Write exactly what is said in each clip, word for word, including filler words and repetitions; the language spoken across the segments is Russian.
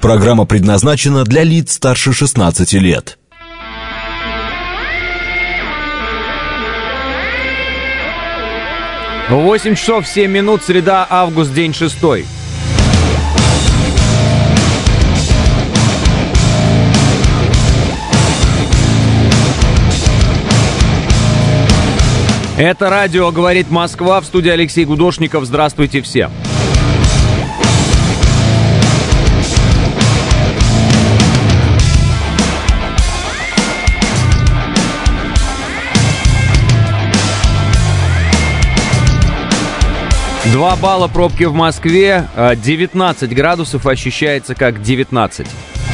Программа предназначена для лиц старше шестнадцати лет. восемь часов семь минут, среда, август, день шестой. Это радио «Говорит Москва», в студии Алексей Гудошников. Здравствуйте все. Два балла пробки в Москве, девятнадцать градусов, ощущается как девятнадцать.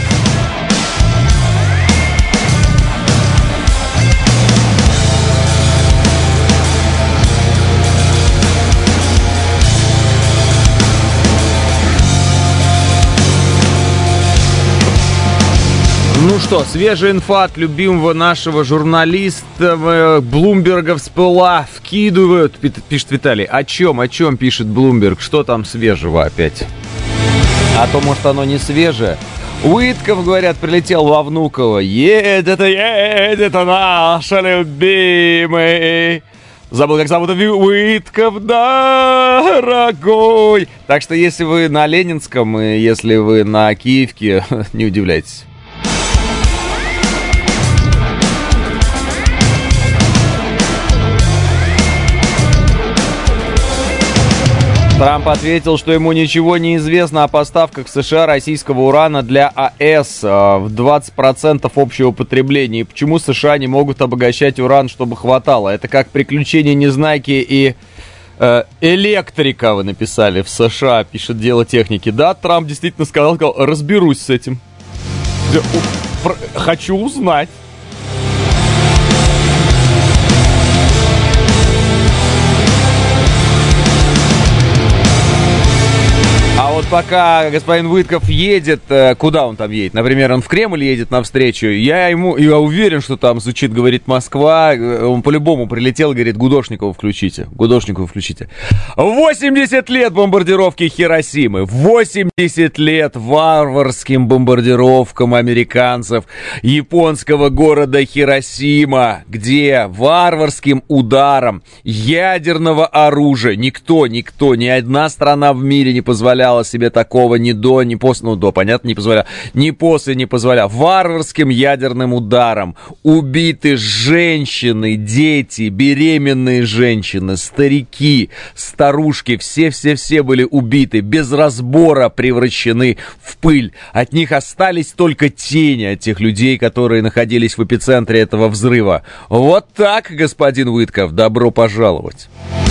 Ну что, свежая инфа от любимого нашего журналиста Блумберга всплыла, вкидывают, пишет Виталий. О чем, о чем пишет Блумберг? Что там свежего опять? А то, может, оно не свежее. Уитков, говорят, прилетел во Внуково. Едет, едет наш любимый. Забыл, как зовут Уитков, дорогой. Так что, если вы на Ленинском и если вы на Киевке, не удивляйтесь. Трамп ответил, что ему ничего не известно о поставках в США российского урана для АЭС в двадцать процентов общего потребления. И почему США не могут обогащать уран, чтобы хватало? Это как приключения Незнайки и э, электрика, вы написали, в США, пишет Дело техники. Да, Трамп действительно сказал, сказал разберусь с этим. Хочу узнать. А вот пока господин Уитков едет, куда он там едет? Например, он в Кремль едет навстречу. Я ему, я уверен, что там звучит, говорит, Москва. Он по-любому прилетел, говорит, Гудошникову включите. Гудошникову включите. восемьдесят лет бомбардировки Хиросимы. восемьдесят лет варварским бомбардировкам американцев японского города Хиросима, где варварским ударом ядерного оружия никто, никто, ни одна страна в мире не позволяла себе такого ни до, ни после, ну, до, понятно, не позволял, ни после не позволял. Варварским ядерным ударом убиты женщины, дети, беременные женщины, старики, старушки, все-все-все были убиты, без разбора превращены в пыль. От них остались только тени, от тех людей, которые находились в эпицентре этого взрыва. Вот так, господин Уитков, добро пожаловать.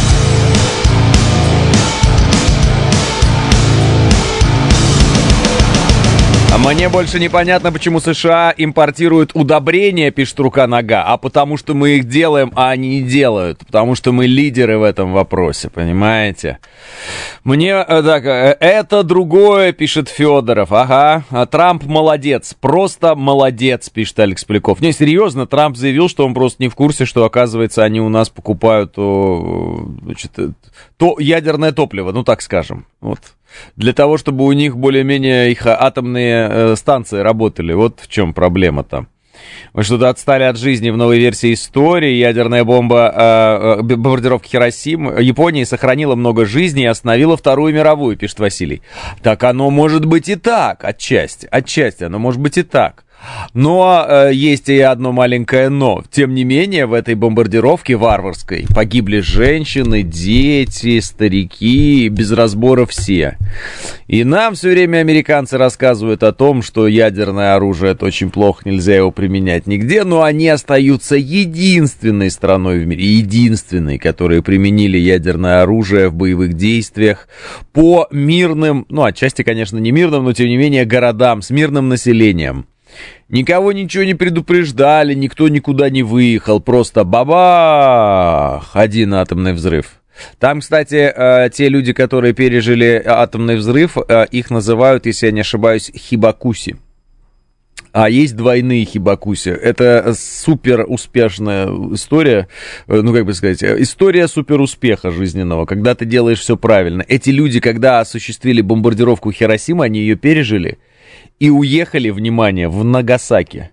Мне больше непонятно, почему США импортируют удобрения, пишет Рука-Нога, а потому что мы их делаем, а они не делают. Потому что мы лидеры в этом вопросе, понимаете? Мне, так, это другое, пишет Федоров. Ага, Трамп молодец, просто молодец, пишет Алекс Поляков. Не, серьезно, Трамп заявил, что он просто не в курсе, что, оказывается, они у нас покупают, значит, то ядерное топливо, ну так скажем, вот. Для того, чтобы у них более-менее их атомные э, станции работали. Вот в чем проблема-то. Мы что-то отстали от жизни в новой версии истории. Ядерная бомба э, бомбардировки Хиросимы Японии сохранила много жизней и остановила Вторую мировую, пишет Василий. Так оно может быть и так, отчасти. Отчасти оно может быть и так. Но э, есть и одно маленькое но. Тем не менее, в этой бомбардировке варварской погибли женщины, дети, старики, без разбора все. И нам все время американцы рассказывают о том, что ядерное оружие — это очень плохо, нельзя его применять нигде, но они остаются единственной страной в мире, единственной, которые применили ядерное оружие в боевых действиях по мирным, ну, отчасти, конечно, не мирным, но, тем не менее, городам с мирным населением. Никого ничего не предупреждали, никто никуда не выехал, просто бабах, один атомный взрыв. Там, кстати, те люди, которые пережили атомный взрыв, их называют, если я не ошибаюсь, хибакуси. А есть двойные хибакуси. Это супер успешная история, ну, как бы сказать, история супер успеха жизненного, когда ты делаешь все правильно. Эти люди, когда осуществили бомбардировку Хиросимы, они ее пережили, и уехали, внимание, в Нагасаки.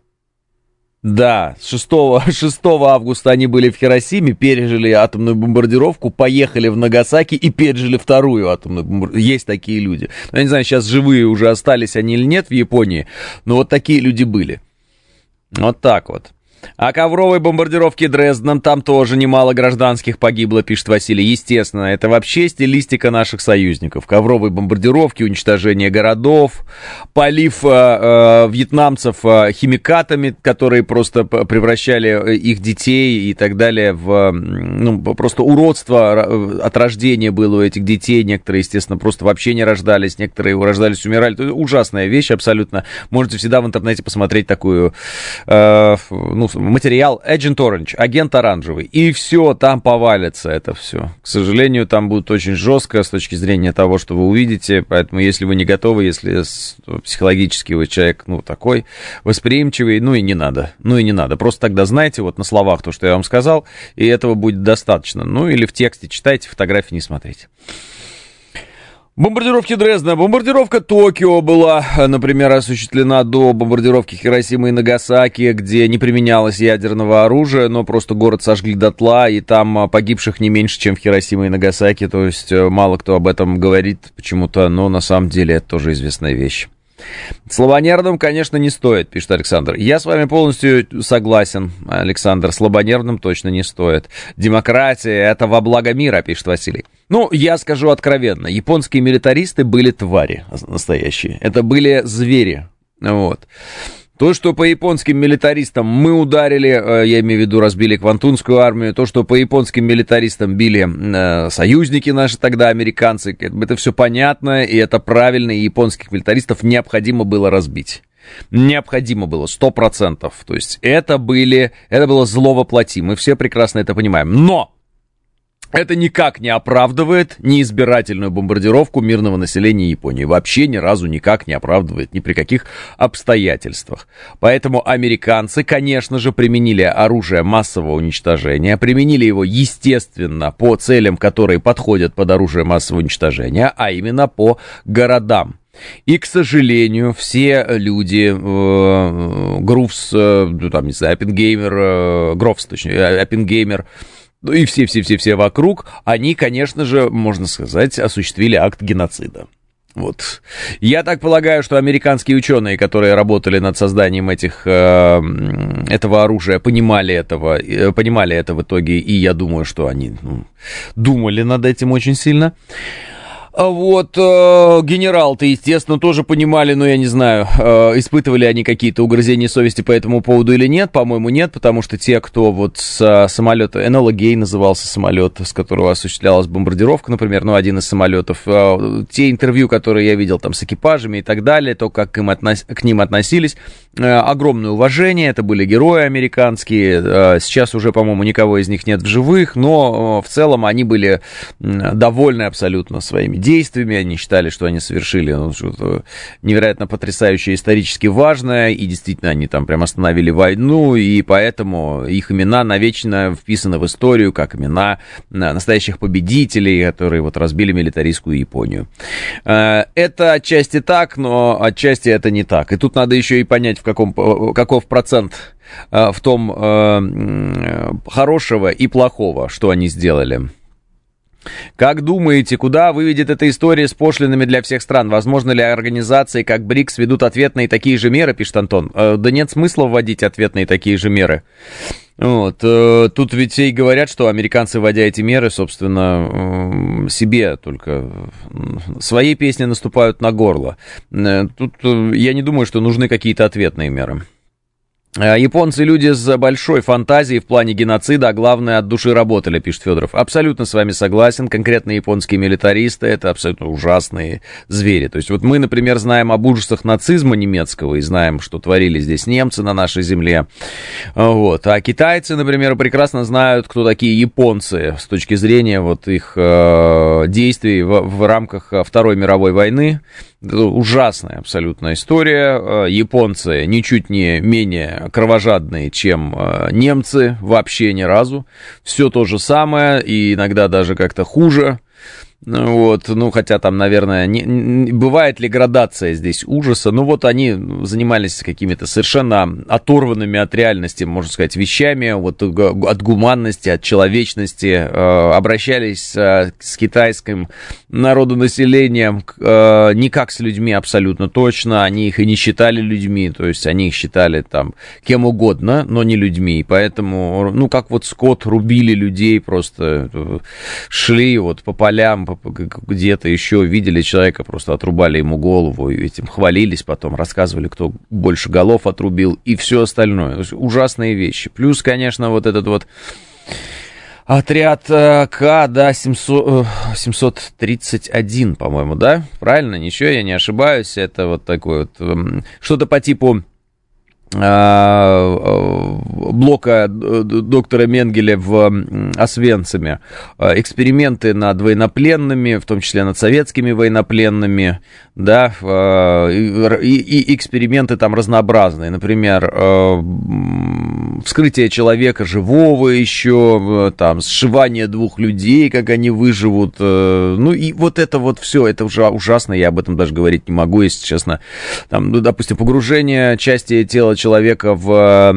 Да, шестого августа они были в Хиросиме, пережили атомную бомбардировку, поехали в Нагасаки и пережили вторую атомную бомбардировку. Есть такие люди. Я не знаю, сейчас живые уже остались они или нет в Японии, но вот такие люди были. Вот так вот. О ковровой бомбардировке Дрезденом там тоже немало гражданских погибло, пишет Василий. Естественно, это вообще стилистика наших союзников. Ковровые бомбардировки, уничтожение городов, полив э, э, вьетнамцев э, химикатами, которые просто превращали их детей и так далее в... Ну, просто уродство от рождения было у этих детей. Некоторые, естественно, просто вообще не рождались, некоторые рождались, умирали. Это ужасная вещь абсолютно. Можете всегда в интернете посмотреть такую... Э, ну, материал Agent Orange, агент оранжевый, и все, там повалится это все. К сожалению, там будет очень жестко с точки зрения того, что вы увидите, поэтому если вы не готовы, если психологически вы человек, ну, такой восприимчивый, ну и не надо, ну и не надо, просто тогда знайте вот на словах то, что я вам сказал, и этого будет достаточно, ну или в тексте читайте, фотографии не смотрите. Бомбардировки Дрездена. Бомбардировка Токио была, например, осуществлена до бомбардировки Хиросимы и Нагасаки, где не применялось ядерного оружия, но просто город сожгли дотла, и там погибших не меньше, чем в Хиросиме и Нагасаки. То есть мало кто об этом говорит почему-то, но на самом деле это тоже известная вещь. Слабонервным, конечно, не стоит, пишет Александр. Я с вами полностью согласен, Александр. Слабонервным точно не стоит. Демократия — это во благо мира, пишет Василий. Ну, я скажу откровенно. Японские милитаристы были твари настоящие. Это были звери. Вот. То, что по японским милитаристам мы ударили, я имею в виду, разбили Квантунскую армию, то, что по японским милитаристам били э, союзники наши тогда, американцы, это все понятно, и это правильно, и японских милитаристов необходимо было разбить. Необходимо было, сто процентов. То есть это были, это было зло воплоти, мы все прекрасно это понимаем. Но! Это никак не оправдывает неизбирательную бомбардировку мирного населения Японии. Вообще ни разу никак не оправдывает ни при каких обстоятельствах. Поэтому американцы, конечно же, применили оружие массового уничтожения. Применили его, естественно, по целям, которые подходят под оружие массового уничтожения, а именно по городам. И, к сожалению, все люди, э, Грувс, э, там, не знаю, Оппенгеймер, э, Грофс, точнее, Оппенгеймер, ну и все-все-все-все вокруг, они, конечно же, можно сказать, осуществили акт геноцида. Вот. Я так полагаю, что американские ученые, которые работали над созданием этих, э, этого оружия, понимали этого, э, понимали это в итоге, и я думаю, что они ну, думали над этим очень сильно. Вот, э, генерал-то, естественно, тоже понимали, но я не знаю, э, испытывали они какие-то угрызения совести по этому поводу или нет, по-моему, нет, потому что те, кто вот с самолета, Энола Гей назывался самолет, с которого осуществлялась бомбардировка, например, ну, один из самолетов, э, те интервью, которые я видел там с экипажами и так далее, то, как им относ... к ним относились, э, огромное уважение, это были герои американские, э, сейчас уже, по-моему, никого из них нет в живых, но э, в целом они были э, довольны абсолютно своими действиями, они считали, что они совершили ну, что-то невероятно потрясающее, исторически важное, и действительно они там прям остановили войну, и поэтому их имена навечно вписаны в историю как имена настоящих победителей, которые вот разбили милитаристскую Японию. Это отчасти так, но отчасти это не так. И тут надо еще и понять, в каком, каков процент в том хорошего и плохого, что они сделали. Как думаете, куда выведет эта история с пошлинами для всех стран? Возможно ли организации, как БРИКС, ведут ответные такие же меры, пишет Антон? Да нет смысла вводить ответные такие же меры. Вот. Тут ведь все и говорят, что американцы, вводя эти меры, собственно, себе только своей песни наступают на горло. Тут я не думаю, что нужны какие-то ответные меры. Японцы люди с большой фантазией в плане геноцида, а главное, от души работали, пишет Федоров. Абсолютно с вами согласен. Конкретно японские милитаристы — это абсолютно ужасные звери. То есть вот мы, например, знаем об ужасах нацизма немецкого и знаем, что творили здесь немцы на нашей земле. Вот. А китайцы, например, прекрасно знают, кто такие японцы с точки зрения вот их э, действий в, в рамках Второй мировой войны. Это ужасная абсолютно история. Японцы ничуть не менее кровожадные, чем немцы, вообще ни разу. Все то же самое, и иногда даже как-то хуже. Вот, ну, хотя там, наверное, не, не, бывает ли градация здесь ужаса, ну, вот они занимались какими-то совершенно оторванными от реальности, можно сказать, вещами, вот от гуманности, от человечности, э, обращались э, с китайским народонаселением э, не как с людьми абсолютно точно, они их и не считали людьми, то есть они их считали там кем угодно, но не людьми, поэтому, ну, как вот скот, рубили людей, просто шли вот по полям, по где-то еще видели человека, просто отрубали ему голову, и этим хвалились потом, рассказывали, кто больше голов отрубил, и все остальное. То есть ужасные вещи. Плюс, конечно, вот этот вот отряд К, да, семьсот, семьсот тридцать один, по-моему, да? Правильно? Ничего, я не ошибаюсь. Это вот такое вот, что-то по типу блока доктора Менгеля в Освенциме, эксперименты над военнопленными, в том числе над советскими военнопленными, да, и, и эксперименты там разнообразные, например, вскрытие человека живого еще, там, сшивание двух людей, как они выживут, ну и вот это вот все, это уже ужасно, я об этом даже говорить не могу, если честно, там, ну, допустим, погружение части тела человека в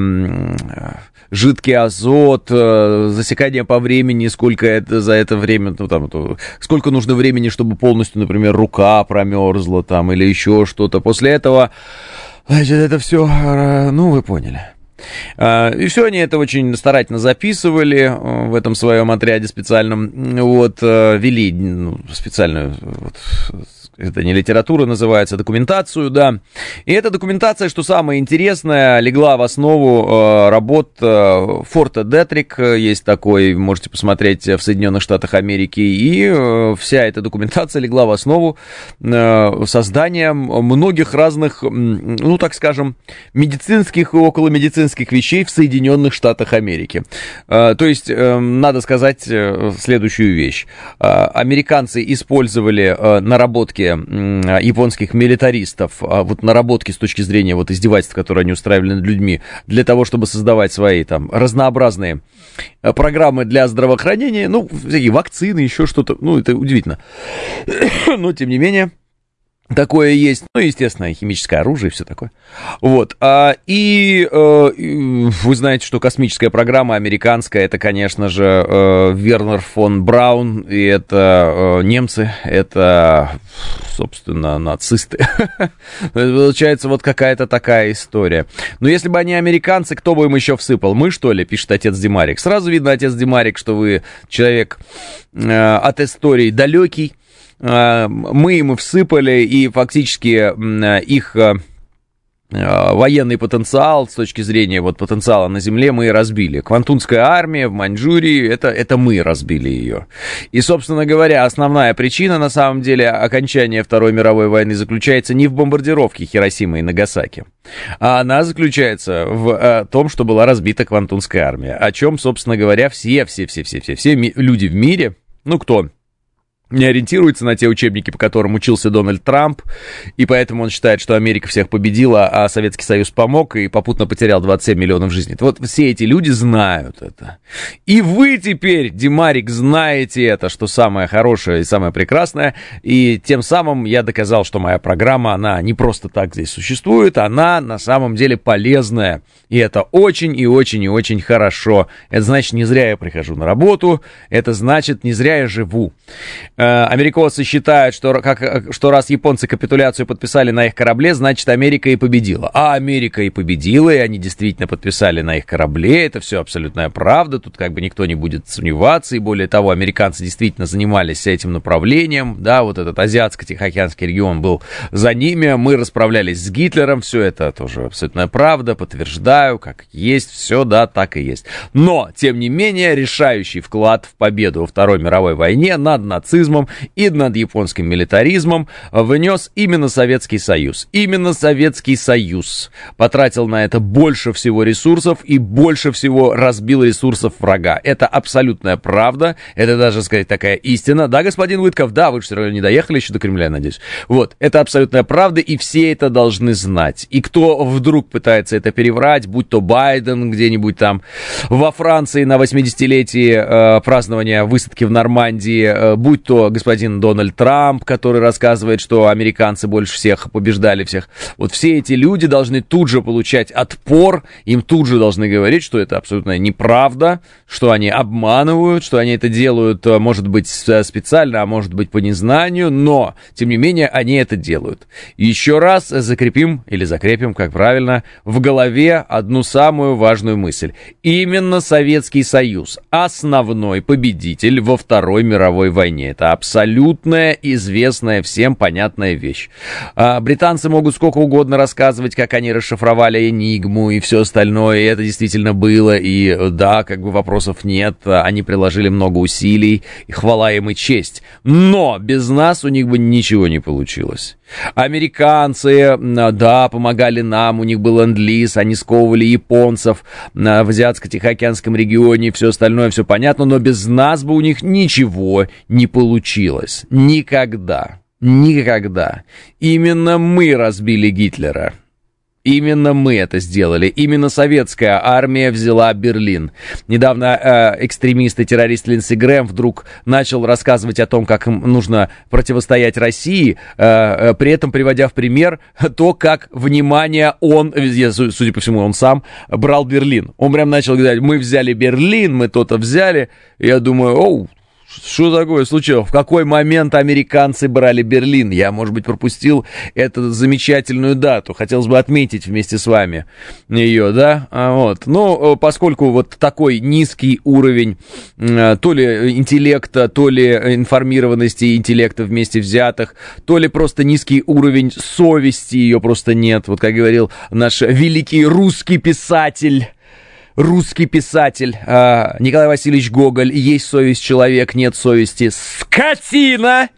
жидкий азот, засекание по времени, сколько это за это время, ну, там, сколько нужно времени, чтобы полностью, например, рука промерзла, там, или еще что-то. После этого, значит, это все, ну, вы поняли. И все они это очень старательно записывали в этом своем отряде специальном, вот, вели ну, специальную, вот, это не литература называется, документацию, да. И эта документация, что самое интересное, легла в основу э, работ э, Форта Детрик, есть такой, можете посмотреть в Соединенных Штатах Америки, и э, вся эта документация легла в основу э, создания многих разных, ну, так скажем, медицинских и околомедицинских вещей в Соединенных Штатах Америки. Э, то есть, э, надо сказать э, следующую вещь. Э, американцы использовали э, наработки японских милитаристов, вот наработки с точки зрения вот издевательств, которые они устраивали над людьми, для того, чтобы создавать свои там разнообразные программы для здравоохранения, ну, всякие вакцины, еще что-то, ну, это удивительно. Но, тем не менее, такое есть, ну, естественно, химическое оружие и все такое. Вот, а, и, э, вы знаете, что космическая программа американская, это, конечно же, э, Вернер фон Браун, и это э, немцы, это, собственно, нацисты. Получается, вот какая-то такая история. Но если бы они американцы, кто бы им еще всыпал? Мы, что ли, пишет отец Димарик. Сразу видно, отец Димарик, что вы человек э, от истории далекий. Мы им всыпали, и фактически их военный потенциал с точки зрения вот потенциала на земле мы разбили. Квантунская армия в Маньчжурии, это, это мы разбили ее. И, собственно говоря, основная причина, на самом деле, окончания Второй мировой войны заключается не в бомбардировке Хиросимы и Нагасаки, а она заключается в том, что была разбита Квантунская армия. О чем, собственно говоря, все, все, все, все, все, все люди в мире, ну, кто не ориентируется на те учебники, по которым учился Дональд Трамп, и поэтому он считает, что Америка всех победила, а Советский Союз помог и попутно потерял двадцать семь миллионов жизней. Вот все эти люди знают это. И вы теперь, Димарик, знаете это, что самое хорошее и самое прекрасное, и тем самым я доказал, что моя программа, она не просто так здесь существует, она на самом деле полезная, и это очень и очень и очень хорошо. Это значит, не зря я прихожу на работу, это значит, не зря я живу. Американцы считают, что, как, что раз японцы капитуляцию подписали на их корабле, значит, Америка и победила. А Америка и победила, и они действительно подписали на их корабле. Это все абсолютная правда, тут как бы никто не будет сомневаться. И более того, американцы действительно занимались этим направлением. Да, вот этот Азиатско-Тихоокеанский регион был за ними. Мы расправлялись с Гитлером. Все это тоже абсолютная правда, подтверждаю, как есть, все, да, так и есть. Но, тем не менее, решающий вклад в победу во Второй мировой войне над нацизмом и над японским милитаризмом внес именно Советский Союз. Именно Советский Союз потратил на это больше всего ресурсов и больше всего разбил ресурсов врага. Это абсолютная правда, это даже, сказать, такая истина. Да, господин Уитков, да, вы же все равно не доехали еще до Кремля, надеюсь. Вот, это абсолютная правда, и все это должны знать. И кто вдруг пытается это переврать, будь то Байден где-нибудь там во Франции на восьмидесятилетие э, празднования высадки в Нормандии, э, будь то что господин Дональд Трамп, который рассказывает, что американцы больше всех побеждали всех. Вот все эти люди должны тут же получать отпор, им тут же должны говорить, что это абсолютно неправда, что они обманывают, что они это делают, может быть, специально, а может быть, по незнанию, но, тем не менее, они это делают. Еще раз закрепим, или закрепим, как правильно, в голове одну самую важную мысль. Именно Советский Союз основной победитель во Второй мировой войне. Это абсолютная, известная, всем понятная вещь. А британцы могут сколько угодно рассказывать, как они расшифровали Энигму и все остальное, и это действительно было, и да, как бы вопросов нет, они приложили много усилий, и хвала им и честь. Но без нас у них бы ничего не получилось. Американцы, да, помогали нам, у них был ленд-лиз, они сковывали японцев в Азиатско-Тихоокеанском регионе, все остальное, все понятно, но без нас бы у них ничего не получилось. Никогда. Никогда. Именно мы разбили Гитлера. Именно мы это сделали. Именно советская армия взяла Берлин. Недавно э, экстремист и террорист Линдси Грэм вдруг начал рассказывать о том, как им нужно противостоять России, э, э, при этом приводя в пример то, как, внимание, он, судя по всему, он сам брал Берлин. Он прям начал говорить: мы взяли Берлин, мы то-то взяли. Я думаю, оу, что такое случилось? В какой момент американцы брали Берлин? Я, может быть, пропустил эту замечательную дату. Хотелось бы отметить вместе с вами ее, да? Вот. Ну, поскольку вот такой низкий уровень то ли интеллекта, то ли информированности и интеллекта вместе взятых, то ли просто низкий уровень совести, ее просто нет. Вот как говорил наш великий русский писатель, Русский писатель э, Николай Васильевич Гоголь: есть совесть человек, нет совести скотина!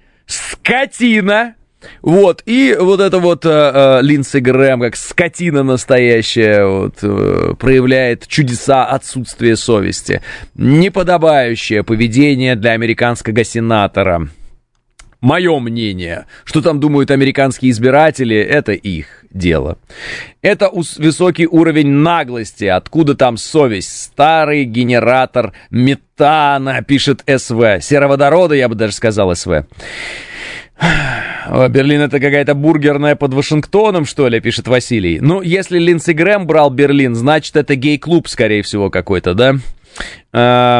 Скотина! Вот, и вот это вот э, Линдси Грэм, как скотина настоящая, вот, э, проявляет чудеса отсутствия совести. Неподобающее поведение для американского сенатора. Мое мнение, что там думают американские избиратели, это их дело. Это ус- высокий уровень наглости. Откуда там совесть? Старый генератор метана, пишет СВ. Сероводорода, я бы даже сказал, СВ. Берлин — это какая-то бургерная под Вашингтоном, что ли, пишет Василий. Ну, если Линдси Грэм брал Берлин, значит, это гей-клуб, скорее всего, какой-то, да? А...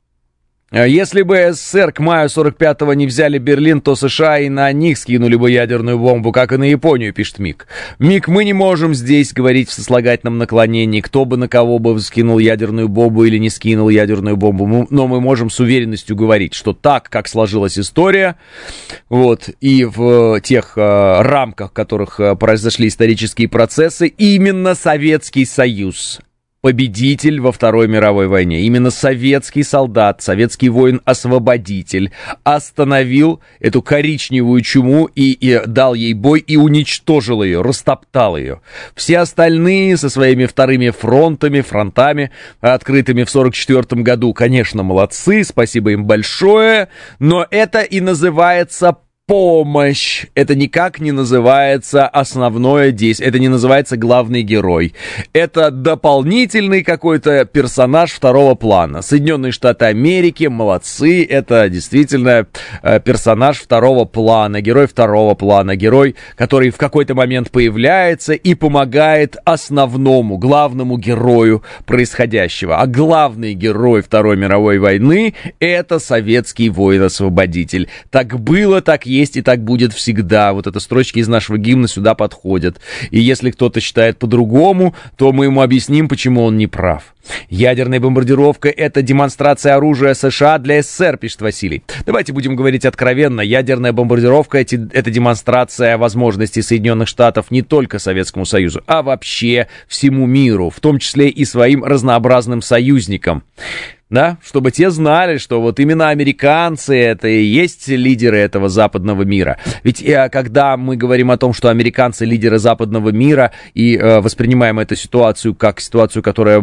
Если бы СССР к маю сорок пятого не взяли Берлин, то США и на них скинули бы ядерную бомбу, как и на Японию, пишет Мик. Мик, мы не можем здесь говорить в сослагательном наклонении, кто бы на кого бы скинул ядерную бомбу или не скинул ядерную бомбу, но мы можем с уверенностью говорить, что так, как сложилась история, вот, и в тех э, рамках, в которых э, произошли исторические процессы, именно Советский Союз победитель во Второй мировой войне. Именно советский солдат, советский воин-освободитель остановил эту коричневую чуму и, и дал ей бой и уничтожил ее, растоптал ее. Все остальные со своими вторыми фронтами, фронтами, открытыми в сорок четвёртом году, конечно, молодцы, спасибо им большое, но это и называется помощь. Это никак не называется основное действие. Это не называется главный герой. Это дополнительный какой-то персонаж второго плана. Соединенные Штаты Америки молодцы. Это действительно э, персонаж второго плана. Герой второго плана. Герой, который в какой-то момент появляется и помогает основному, главному герою происходящего. А главный герой Второй мировой войны — это советский воин-освободитель. Так было, так есть и так будет всегда. Вот эти строчки из нашего гимна сюда подходят. И если кто-то считает по-другому, то мы ему объясним, почему он не прав. Ядерная бомбардировка — это демонстрация оружия США для СССР, пишет Василий. Давайте будем говорить откровенно. Ядерная бомбардировка — это демонстрация возможностей Соединенных Штатов не только Советскому Союзу, а вообще всему миру, в том числе и своим разнообразным союзникам. Да, чтобы те знали, что вот именно американцы — это и есть лидеры этого западного мира. Ведь э, когда мы говорим о том, что американцы — лидеры западного мира, и э, воспринимаем эту ситуацию как ситуацию, которая была всегда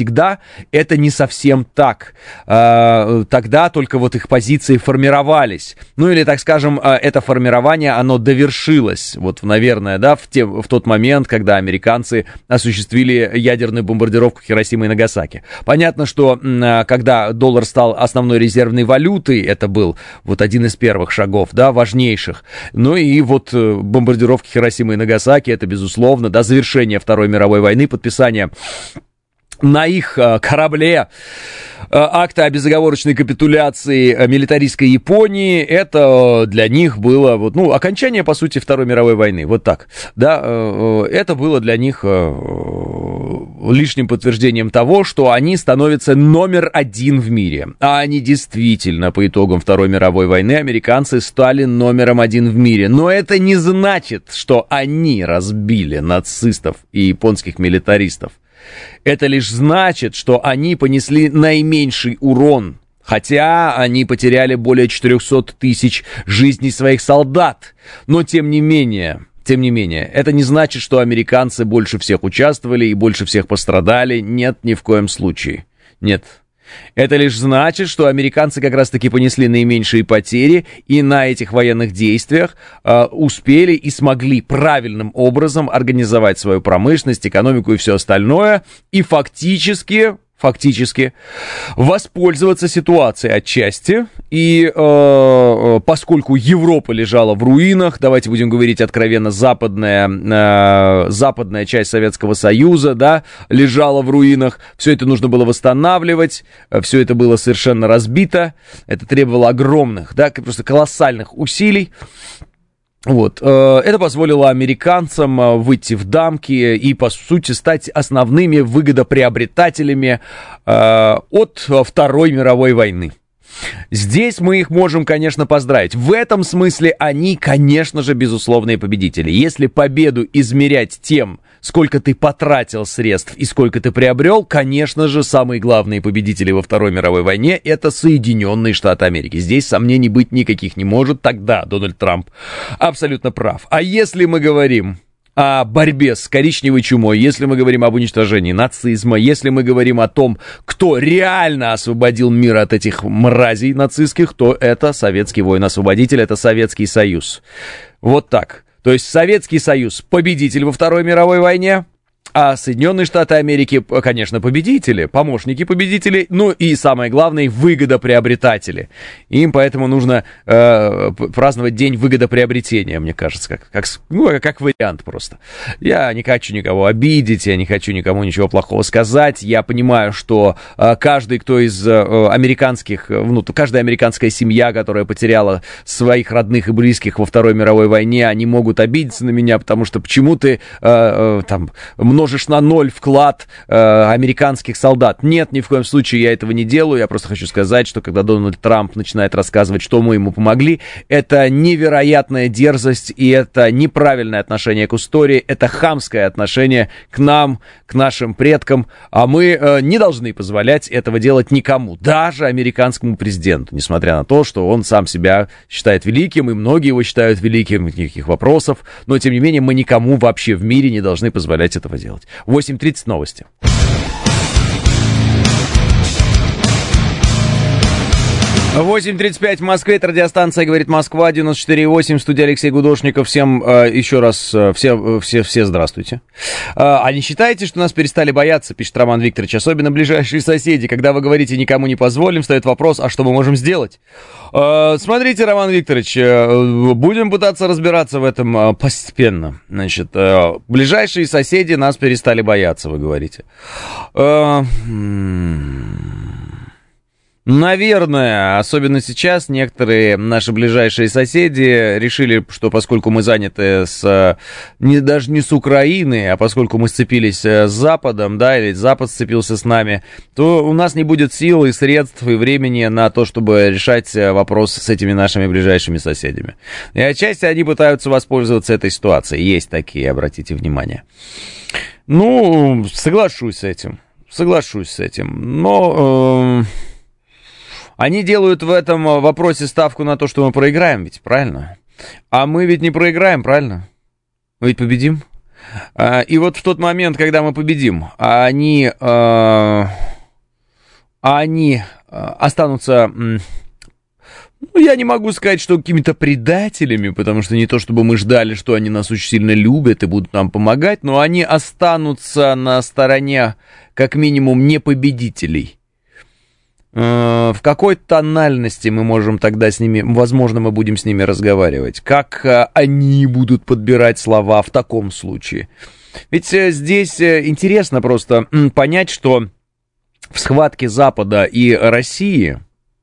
всегда, это не совсем так. Тогда только вот их позиции формировались. Ну или, так скажем, это формирование, оно довершилось, вот, наверное, да, в, те, в тот момент, когда американцы осуществили ядерную бомбардировку Хиросимы и Нагасаки. Понятно, что когда доллар стал основной резервной валютой, это был вот один из первых шагов, да, важнейших. Ну и вот бомбардировки Хиросимы и Нагасаки, это, безусловно, да, завершение Второй мировой войны, подписание на их корабле акта о безоговорочной капитуляции милитаристской Японии, это для них было, вот, ну, окончание, по сути, Второй мировой войны, вот так, да, это было для них лишним подтверждением того, что они становятся номер один в мире, а они действительно, по итогам Второй мировой войны, американцы стали номером один в мире, но это не значит, что они разбили нацистов и японских милитаристов. Это лишь значит, что они понесли наименьший урон, хотя они потеряли более четыреста тысяч жизней своих солдат. Но тем не менее, тем не менее, это не значит, что американцы больше всех участвовали и больше всех пострадали. Нет, ни в коем случае. Нет. Это лишь значит, что американцы как раз-таки понесли наименьшие потери и на этих военных действиях э, успели и смогли правильным образом организовать свою промышленность, экономику и все остальное, и фактически... фактически воспользоваться ситуацией отчасти, и э, поскольку Европа лежала в руинах, давайте будем говорить откровенно, западная, э, западная часть Советского Союза, да, лежала в руинах, все это нужно было восстанавливать, все это было совершенно разбито, это требовало огромных, да, просто колоссальных усилий. Вот, это позволило американцам выйти в дамки и, по сути, стать основными выгодоприобретателями от Второй мировой войны. Здесь мы их можем, конечно, поздравить. В этом смысле они, конечно же, безусловные победители. Если победу измерять тем, сколько ты потратил средств и сколько ты приобрел, конечно же, самые главные победители во Второй мировой войне — это Соединенные Штаты Америки. Здесь сомнений быть никаких не может. Тогда Дональд Трамп абсолютно прав. А если мы говорим о борьбе с коричневой чумой, если мы говорим об уничтожении нацизма, если мы говорим о том, кто реально освободил мир от этих мразей нацистских, то это советский воин-освободитель, это Советский Союз. Вот так. То есть Советский Союз победитель во Второй мировой войне, а Соединенные Штаты Америки, конечно, победители, помощники победителей, ну и, самое главное, выгодоприобретатели. Им поэтому нужно э, праздновать день выгодоприобретения, мне кажется, как, как, ну, как вариант просто. Я не хочу никого обидеть, я не хочу никому ничего плохого сказать. Я понимаю, что э, каждый, кто из э, американских, ну, каждая американская семья, которая потеряла своих родных и близких во Второй мировой войне, они могут обидеться на меня, потому что почему ты э, э, там множишь на ноль вклад э, американских солдат. Нет, ни в коем случае я этого не делаю. Я просто хочу сказать, что когда Дональд Трамп начинает рассказывать, что мы ему помогли, это невероятная дерзость, и это неправильное отношение к истории, это хамское отношение к нам, к нашим предкам, а мы э, не должны позволять этого делать никому, даже американскому президенту, несмотря на то, что он сам себя считает великим, и многие его считают великим, никаких вопросов, но, тем не менее, мы никому вообще в мире не должны позволять этого делать. восемь тридцать новости. восемь тридцать пять в Москве, это радиостанция «Говорит Москва», девяносто четыре и восемь, студия Алексей Гудошников. Всем э, еще раз, э, все, все, все здравствуйте. Э, а не считаете, что нас перестали бояться, пишет Роман Викторович, особенно ближайшие соседи, когда вы говорите «никому не позволим», встает вопрос, а что мы можем сделать? Э, смотрите, Роман Викторович, э, будем пытаться разбираться в этом э, постепенно. Значит, э, ближайшие соседи нас перестали бояться, вы говорите. Э, Наверное, особенно сейчас некоторые наши ближайшие соседи решили, что поскольку мы заняты с, не, даже не с Украиной, а поскольку мы сцепились с Западом, да, или Запад сцепился с нами, то у нас не будет сил и средств и времени на то, чтобы решать вопрос с этими нашими ближайшими соседями. И отчасти они пытаются воспользоваться этой ситуацией. Есть такие, обратите внимание. Ну, соглашусь с этим. Соглашусь с этим. Но... Э- Они делают в этом вопросе ставку на то, что мы проиграем, ведь, правильно? А мы ведь не проиграем, правильно? Мы ведь победим. И вот в тот момент, когда мы победим, они, они останутся... Ну, я не могу сказать, что какими-то предателями, потому что не то, чтобы мы ждали, что они нас очень сильно любят и будут нам помогать, но они останутся на стороне, как минимум, не победителей. В какой тональности мы можем тогда с ними, возможно, мы будем с ними разговаривать? Как они будут подбирать слова в таком случае? Ведь здесь интересно просто понять, что в схватке Запада и России...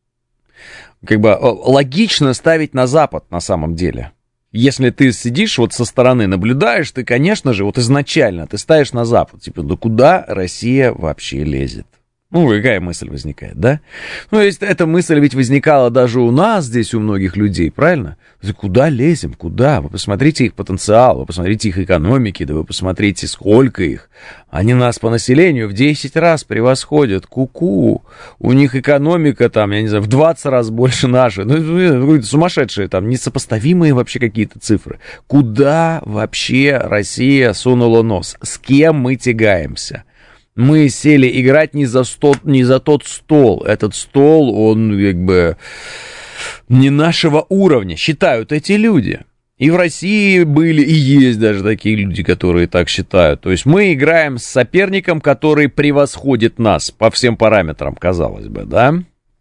Как бы логично ставить на Запад на самом деле. Если ты сидишь вот со стороны, наблюдаешь, ты, конечно же, вот изначально ты ставишь на Запад. Типа, да куда Россия вообще лезет? Ну, какая мысль возникает, да? Ну, есть, эта мысль ведь возникала даже у нас здесь, у многих людей, правильно? Куда лезем, куда? Вы посмотрите их потенциал, вы посмотрите их экономики, да вы посмотрите, сколько их. Они нас по населению в десять раз превосходят, ку-ку. У них экономика там, я не знаю, в двадцать раз больше нашей. Ну, сумасшедшие там, несопоставимые вообще какие-то цифры. Куда вообще Россия сунула нос? С кем мы тягаемся? Мы сели играть не за, сто, не за тот стол. Этот стол, он как бы не нашего уровня, считают эти люди. И в России были, и есть даже такие люди, которые так считают. То есть мы играем с соперником, который превосходит нас по всем параметрам, казалось бы, да?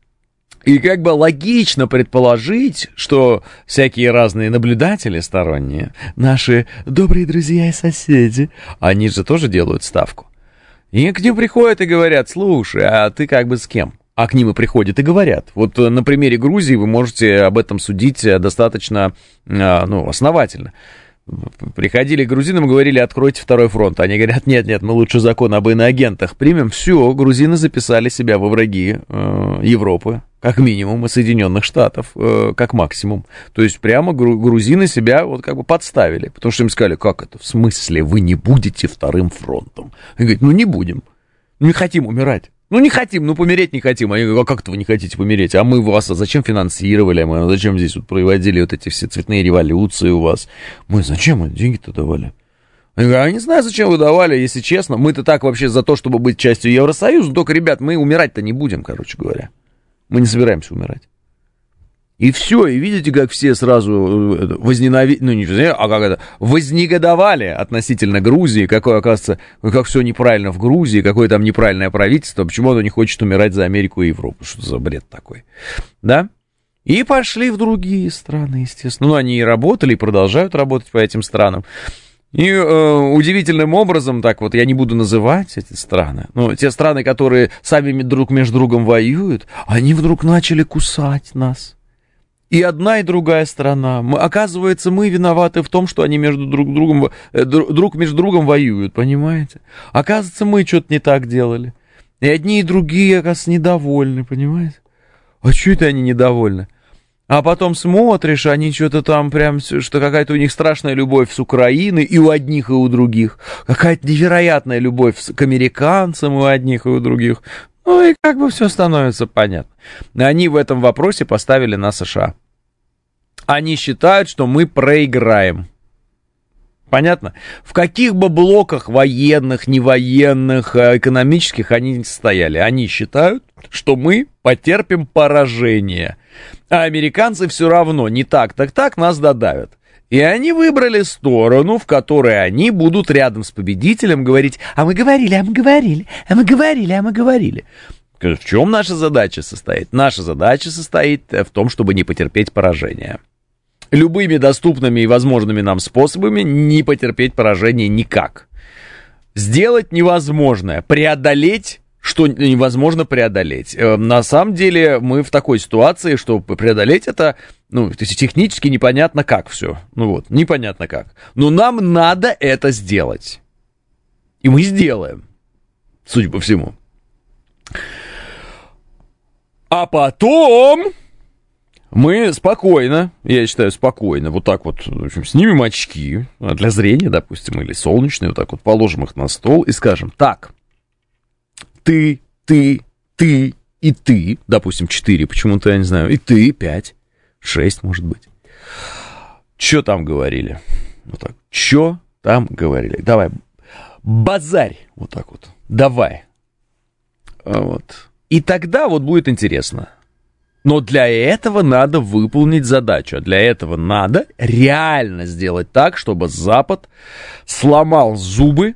И как бы логично предположить, что всякие разные наблюдатели сторонние, наши добрые друзья и соседи, они же тоже делают ставку. И к ним приходят и говорят: слушай, а ты как бы с кем? А к ним и приходят и говорят. Вот на примере Грузии вы можете об этом судить достаточно, ну, основательно. Приходили к грузинам и говорили: откройте второй фронт. Они говорят: нет, нет, мы лучше закон об иноагентах примем. Все, грузины записали себя во враги э, Европы, как минимум, и Соединенных Штатов, э, как максимум. То есть прямо гру- грузины себя вот как бы подставили, потому что им сказали: как это, в смысле вы не будете вторым фронтом? Они говорят: ну не будем, не хотим умирать. Ну, не хотим, ну, помереть не хотим. Они говорят: а как это вы не хотите помереть? А мы вас, а зачем финансировали? Мы зачем здесь вот проводили вот эти все цветные революции у вас? Мы зачем мы деньги-то давали? Они говорят: я не знаю, зачем вы давали, если честно. Мы-то так вообще за то, чтобы быть частью Евросоюза. Только, ребят, мы умирать-то не будем, короче говоря. Мы не собираемся умирать. И все, и видите, как все сразу возненавидели, ну, не а как это, вознегодовали относительно Грузии, какое, оказывается, как все неправильно в Грузии, какое там неправильное правительство, почему оно не хочет умирать за Америку и Европу, что за бред такой, да? И пошли в другие страны, естественно. Ну, они и работали, и продолжают работать по этим странам. И э, удивительным образом, так вот, я не буду называть эти страны, но те страны, которые сами друг между другом воюют, они вдруг начали кусать нас. И одна, и другая страна. Мы, оказывается, мы виноваты в том, что они между друг другом, э, друг между другом воюют, понимаете? Оказывается, мы что-то не так делали. И одни, и другие, оказывается, недовольны, понимаете? А что это они недовольны? А потом смотришь, они что-то там прям, что какая-то у них страшная любовь с Украиной, и у одних, и у других. Какая-то невероятная любовь к американцам, и у одних, и у других. Ну и как бы все становится понятно. Они в этом вопросе поставили на США. Они считают, что мы проиграем. Понятно? В каких бы блоках военных, невоенных, экономических они не состояли, они считают, что мы потерпим поражение. А американцы все равно не так, так, так нас додавят. И они выбрали сторону, в которой они будут рядом с победителем говорить: а мы говорили, а мы говорили, а мы говорили, а мы говорили. В чем наша задача состоит? Наша задача состоит в том, чтобы не потерпеть поражение. Любыми доступными и возможными нам способами не потерпеть поражение никак. Сделать невозможное, преодолеть, что невозможно преодолеть. На самом деле мы в такой ситуации, что преодолеть это, ну, то есть технически непонятно как все. Ну вот, непонятно как. Но нам надо это сделать. И мы сделаем, судя по всему. А потом мы спокойно, я считаю, спокойно, вот так вот, в общем, снимем очки для зрения, допустим, или солнечные, вот так вот положим их на стол и скажем: так, ты, ты, ты и ты, допустим, четыре, почему-то, я не знаю, и ты, пять, шесть, может быть. Чё там говорили? Вот так, чё там говорили, давай, базарь, вот так вот, давай. Вот. И тогда вот будет интересно. Но для этого надо выполнить задачу. Для этого надо реально сделать так, чтобы Запад сломал зубы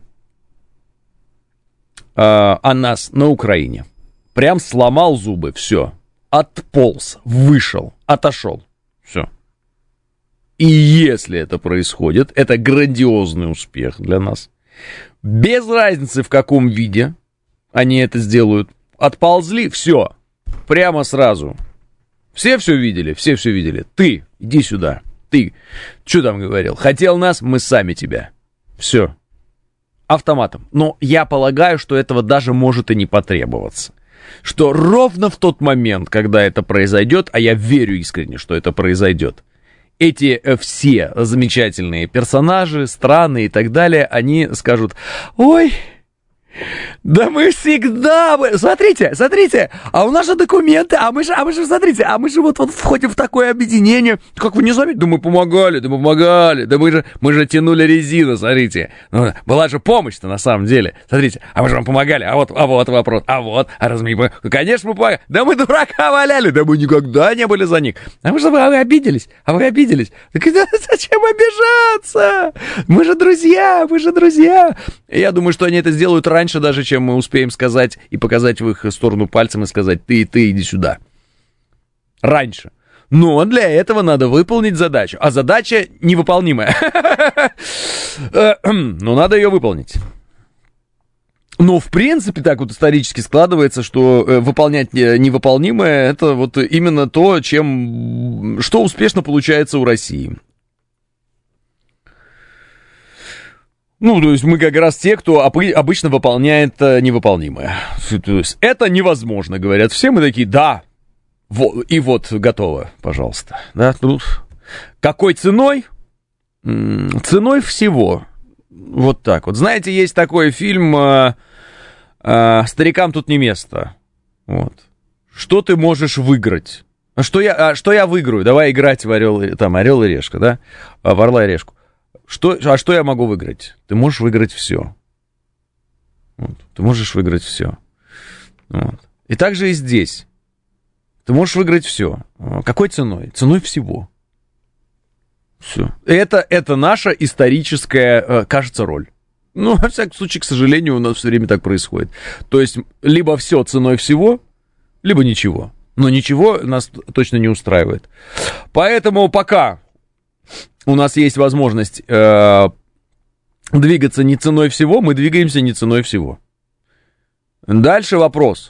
э, о нас на Украине. Прям сломал зубы, все. Отполз, вышел, отошел. Все. И если это происходит, это грандиозный успех для нас. Без разницы, в каком виде они это сделают. Отползли, все. Прямо сразу. Все все видели, все все видели. Ты, иди сюда. Ты, что там говорил? Хотел нас, мы сами тебя. Все. Автоматом. Но я полагаю, что этого даже может и не потребоваться. Что ровно в тот момент, когда это произойдет, а я верю искренне, что это произойдет, эти все замечательные персонажи, страны и так далее, они скажут: ой, да мы всегда... Смотрите, смотрите, а у нас же документы, а мы же, а мы же, смотрите, а мы же вот, вот входим в такое объединение. Как вы не заметили? Да мы помогали, да мы помогали, да мы же, мы же тянули резину, смотрите. Ну, была же помощь-то на самом деле. Смотрите, а мы же вам помогали, а вот, а вот вопрос, а вот, а раз мы... Конечно, мы помогали. Да мы дурака валяли, да мы никогда не были за них. А мы же, а вы обиделись, а вы обиделись. Так зачем обижаться? Мы же друзья, мы же друзья. И я думаю, что они это сделают раньше даже, чем мы успеем сказать и показать в их сторону пальцем и сказать: ты, ты, иди сюда. Раньше. Но для этого надо выполнить задачу. А задача невыполнимая. Но надо ее выполнить. Но, в принципе, так вот исторически складывается, что выполнять невыполнимое — это вот именно то, чем... что успешно получается у России. Ну, то есть мы как раз те, кто обычно выполняет невыполнимое. То есть это невозможно, говорят все. Мы такие: да, и вот готово, пожалуйста. Да, тут какой ценой? Ценой всего. Вот так вот. Знаете, есть такой фильм «Старикам тут не место». Вот. Что ты можешь выиграть? А что я, а что я выиграю? Давай играть в орел, там, орел и решка, да? В орла и решку. Что, а что я могу выиграть? Ты можешь выиграть все. Вот. Ты можешь выиграть все. Вот. И так же и здесь. Ты можешь выиграть все. Какой ценой? Ценой всего. Все. Это, это наша историческая, кажется, роль. Ну, во всяком случае, к сожалению, у нас все время так происходит. То есть, либо все ценой всего, либо ничего. Но ничего нас точно не устраивает. Поэтому пока у нас есть возможность э, двигаться не ценой всего, мы двигаемся не ценой всего. Дальше вопрос.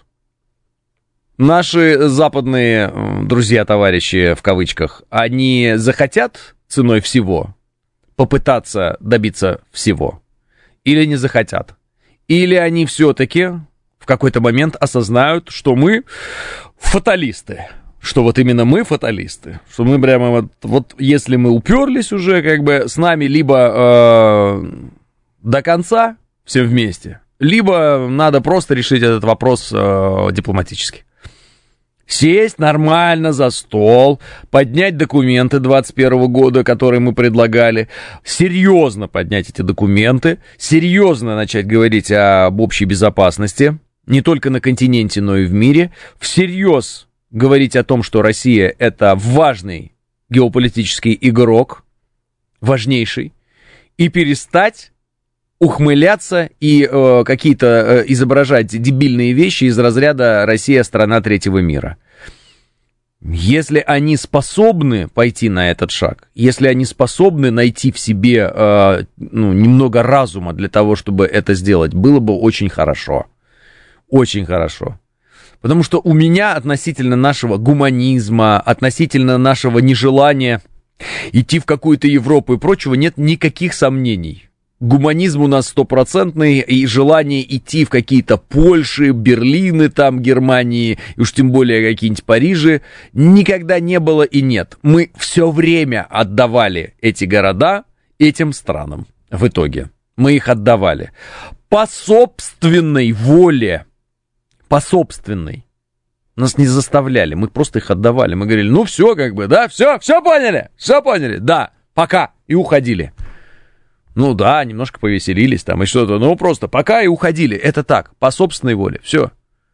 Наши западные друзья, товарищи, в кавычках, они захотят ценой всего попытаться добиться всего? Или не захотят? Или они все-таки в какой-то момент осознают, что мы фаталисты? Что вот именно мы фаталисты, что мы прямо вот, вот если мы уперлись уже, как бы с нами либо э, до конца все вместе, либо надо просто решить этот вопрос э, дипломатически. Сесть нормально за стол, поднять документы двадцать первого года, которые мы предлагали, серьезно поднять эти документы, серьезно начать говорить об общей безопасности, не только на континенте, но и в мире, всерьез говорить о том, что Россия — это важный геополитический игрок, важнейший, и перестать ухмыляться и э, какие-то э, изображать дебильные вещи из разряда «Россия — страна третьего мира». Если они способны пойти на этот шаг, если они способны найти в себе э, ну, немного разума для того, чтобы это сделать, было бы очень хорошо. Очень хорошо. Потому что у меня относительно нашего гуманизма, относительно нашего нежелания идти в какую-то Европу и прочего нет никаких сомнений. Гуманизм у нас стопроцентный, и желание идти в какие-то Польши, Берлины, там, Германии, и уж тем более какие-нибудь Парижи, никогда не было и нет. Мы все время отдавали эти города этим странам в итоге. Мы их отдавали по собственной воле. По собственной. Нас не заставляли, мы просто их отдавали. Мы говорили: ну все, как бы, да, все, все поняли, все поняли, да, пока, и уходили. Ну да, немножко повеселились там и что-то. Ну просто пока и уходили. Это так, по собственной воле. Все.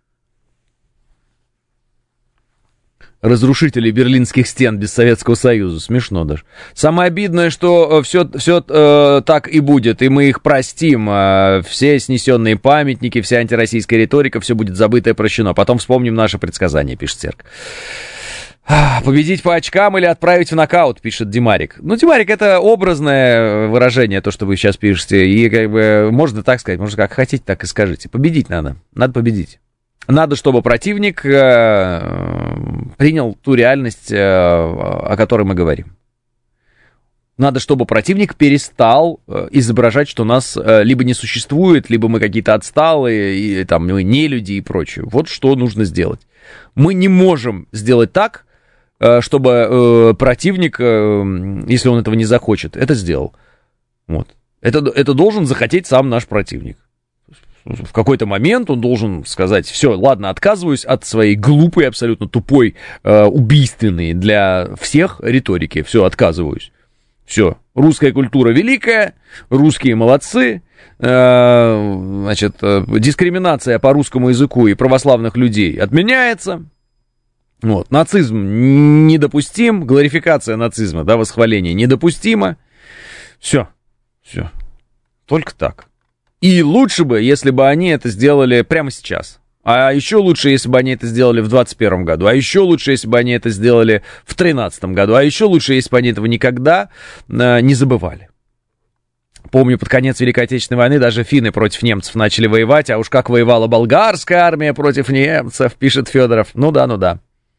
Разрушители берлинских стен без Советского Союза. Смешно даже. Самое обидное, что все, все э, так и будет, и мы их простим. Э, все снесенные памятники, вся антироссийская риторика, все будет забыто и прощено. Потом вспомним наши предсказания, пишет Серк. Победить по очкам или отправить в нокаут, пишет Димарик. Ну, Димарик, это образное выражение, то, что вы сейчас пишете. И как бы можно так сказать, можно как хотите, так и скажите. Победить надо. Надо победить. Надо, чтобы противник э, принял ту реальность, э, о которой мы говорим. Надо, чтобы противник перестал э, изображать, что нас э, либо не существует, либо мы какие-то отсталые, и, там, мы не люди и прочее. Вот что нужно сделать. Мы не можем сделать так, э, чтобы э, противник, э, если он этого не захочет, это сделал. Вот. Это, это должен захотеть сам наш противник. В какой-то момент он должен сказать: все, ладно, отказываюсь от своей глупой, абсолютно тупой, э, убийственной для всех риторики. Все, отказываюсь. Все, русская культура великая, русские молодцы, э, значит, э, дискриминация по русскому языку и православных людей отменяется. Вот, нацизм недопустим, глорификация нацизма, да, восхваление недопустимо. Все, все, только так. И лучше бы, если бы они это сделали прямо сейчас. А еще лучше, если бы они это сделали в двадцать первом году. А еще лучше, если бы они это сделали в тринадцатом году. А еще лучше, если бы они этого никогда э, не забывали. Помню, под конец Великой Отечественной войны даже финны против немцев начали воевать. А уж как воевала болгарская армия против немцев, пишет Федоров. Ну да, ну да.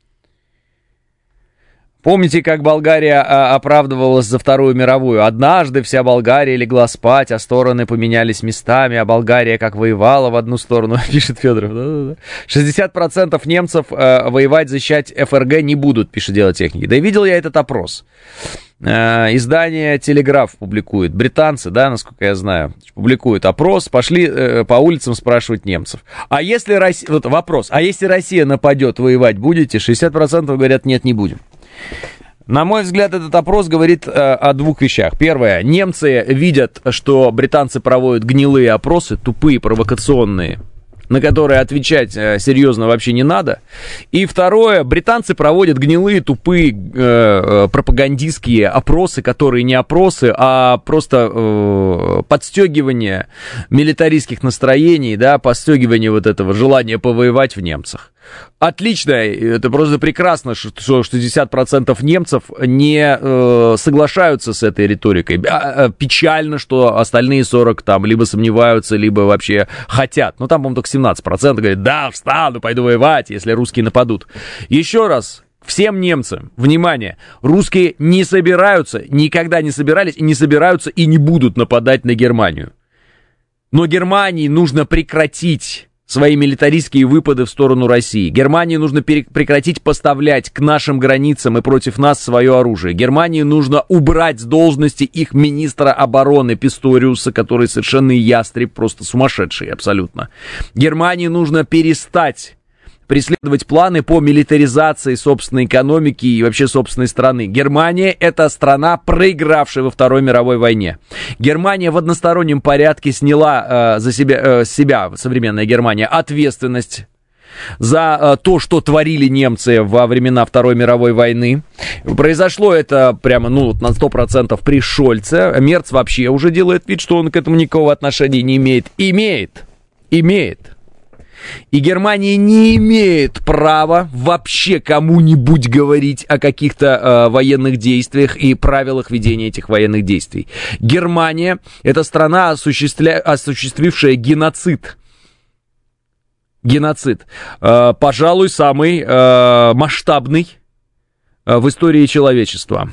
Помните, как Болгария а, оправдывалась за Вторую мировую? Однажды вся Болгария легла спать, а стороны поменялись местами, а Болгария как воевала в одну сторону, пишет Федоров. Да-да-да. шестьдесят процентов немцев а, воевать, защищать ФРГ не будут, пишет Дело техники. Да и видел я этот опрос. А, издание «Телеграф» публикует. Британцы, да, насколько я знаю, публикуют опрос. Пошли э, по улицам спрашивать немцев. А если Россия... Вот вопрос. А если Россия нападет, воевать будете? шестьдесят процентов говорят, нет, не будем. На мой взгляд, этот опрос говорит э, о двух вещах. Первое. Немцы видят, что британцы проводят гнилые опросы, тупые, провокационные, на которые отвечать э, серьезно вообще не надо. И второе. Британцы проводят гнилые, тупые, э, э, пропагандистские опросы, которые не опросы, а просто э, подстегивание милитаристских настроений, да, подстегивание вот этого желания повоевать в немцах. Отлично, это просто прекрасно, что шестьдесят процентов немцев не э, соглашаются с этой риторикой. А, а, печально, что остальные сорок там либо сомневаются, либо вообще хотят. Ну, там, по-моему, только семнадцать процентов говорят: да, встану, пойду воевать, если русские нападут. Еще раз, всем немцам, внимание, русские не собираются, никогда не собирались и не собираются и не будут нападать на Германию. Но Германии нужно прекратить свои милитаристские выпады в сторону России. Германии нужно пере- прекратить поставлять к нашим границам и против нас свое оружие. Германии нужно убрать с должности их министра обороны Писториуса, который совершенно ястреб, просто сумасшедший абсолютно. Германии нужно перестать преследовать планы по милитаризации собственной экономики и вообще собственной страны. Германия — это страна, проигравшая во Второй мировой войне. Германия в одностороннем порядке сняла э, за себя, э, себя, современная Германия, ответственность за э, то, что творили немцы во времена Второй мировой войны. Произошло это прямо, ну, на сто процентов при Шольце. Мерц вообще уже делает вид, что он к этому никакого отношения не имеет. Имеет. Имеет. И Германия не имеет права вообще кому-нибудь говорить о каких-то э, военных действиях и правилах ведения этих военных действий. Германия — это страна, осуществля... осуществившая геноцид. Геноцид. Э, пожалуй, самый э, масштабный э, в истории человечества.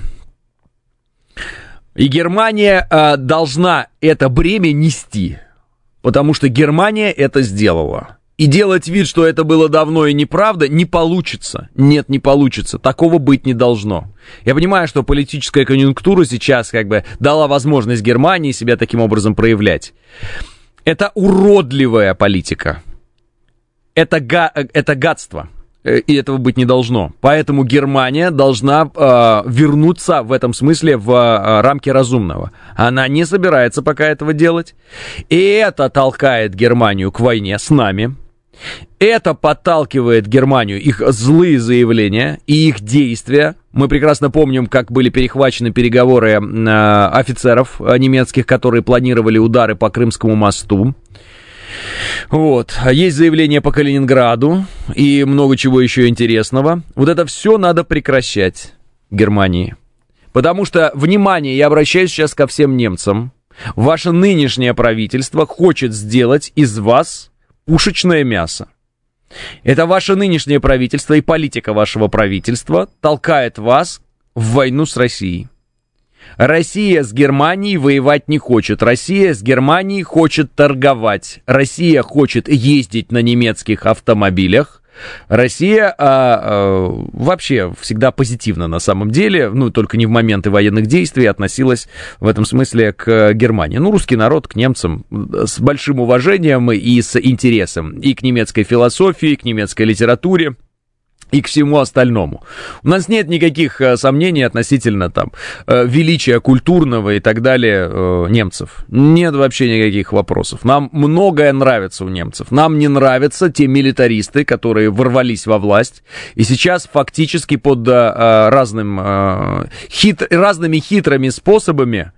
И Германия э, должна это бремя нести, потому что Германия это сделала. И делать вид, что это было давно и неправда, не получится. Нет, не получится. Такого быть не должно. Я понимаю, что политическая конъюнктура сейчас как бы дала возможность Германии себя таким образом проявлять. Это уродливая политика. Это, га- это гадство. И этого быть не должно. Поэтому Германия должна э, вернуться в этом смысле в э, рамки разумного. Она не собирается пока этого делать. И это толкает Германию к войне с нами. Это подталкивает Германию, их злые заявления и их действия. Мы прекрасно помним, как были перехвачены переговоры э, офицеров немецких, которые планировали удары по Крымскому мосту. Вот. Есть заявление по Калининграду и много чего еще интересного. Вот это все надо прекращать Германии. Потому что, внимание, я обращаюсь сейчас ко всем немцам. Ваше нынешнее правительство хочет сделать из вас пушечное мясо. Это ваше нынешнее правительство и политика вашего правительства толкает вас в войну с Россией. Россия с Германией воевать не хочет. Россия с Германией хочет торговать. Россия хочет ездить на немецких автомобилях. Россия а, а, вообще всегда позитивно на самом деле, ну, только не в моменты военных действий, относилась в этом смысле к Германии. Ну, русский народ к немцам с большим уважением и с интересом. И к немецкой философии, и к немецкой литературе, и к всему остальному. У нас нет никаких э, сомнений относительно там э, величия культурного и так далее э, немцев. Нет вообще никаких вопросов. Нам многое нравится у немцев. Нам не нравятся те милитаристы, которые ворвались во власть и сейчас фактически под э, разным, э, хит, разными хитрыми способами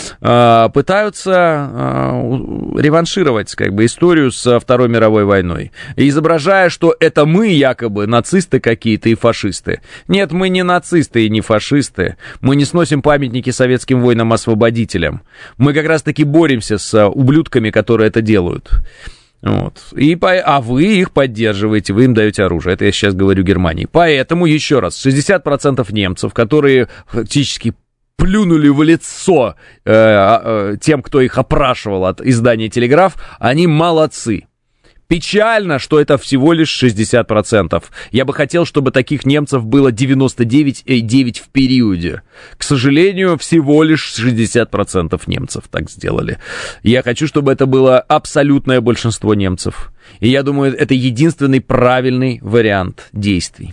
пытаются реваншировать как бы историю со Второй мировой войной, изображая, что это мы якобы нацисты какие-то и фашисты. Нет, мы не нацисты и не фашисты. Мы не сносим памятники советским воинам-освободителям. Мы как раз-таки боремся с ублюдками, которые это делают. Вот. И по... А вы их поддерживаете, вы им даете оружие. Это я сейчас говорю Германии. Поэтому, еще раз, шестьдесят процентов немцев, которые фактически плюнули в лицо э, э, тем, кто их опрашивал от издания «Телеграф», они молодцы. Печально, что это всего лишь шестьдесят процентов. Я бы хотел, чтобы таких немцев было девяносто девять целых девять десятых в периоде. К сожалению, всего лишь шестьдесят процентов немцев так сделали. Я хочу, чтобы это было абсолютное большинство немцев. И я думаю, это единственный правильный вариант действий.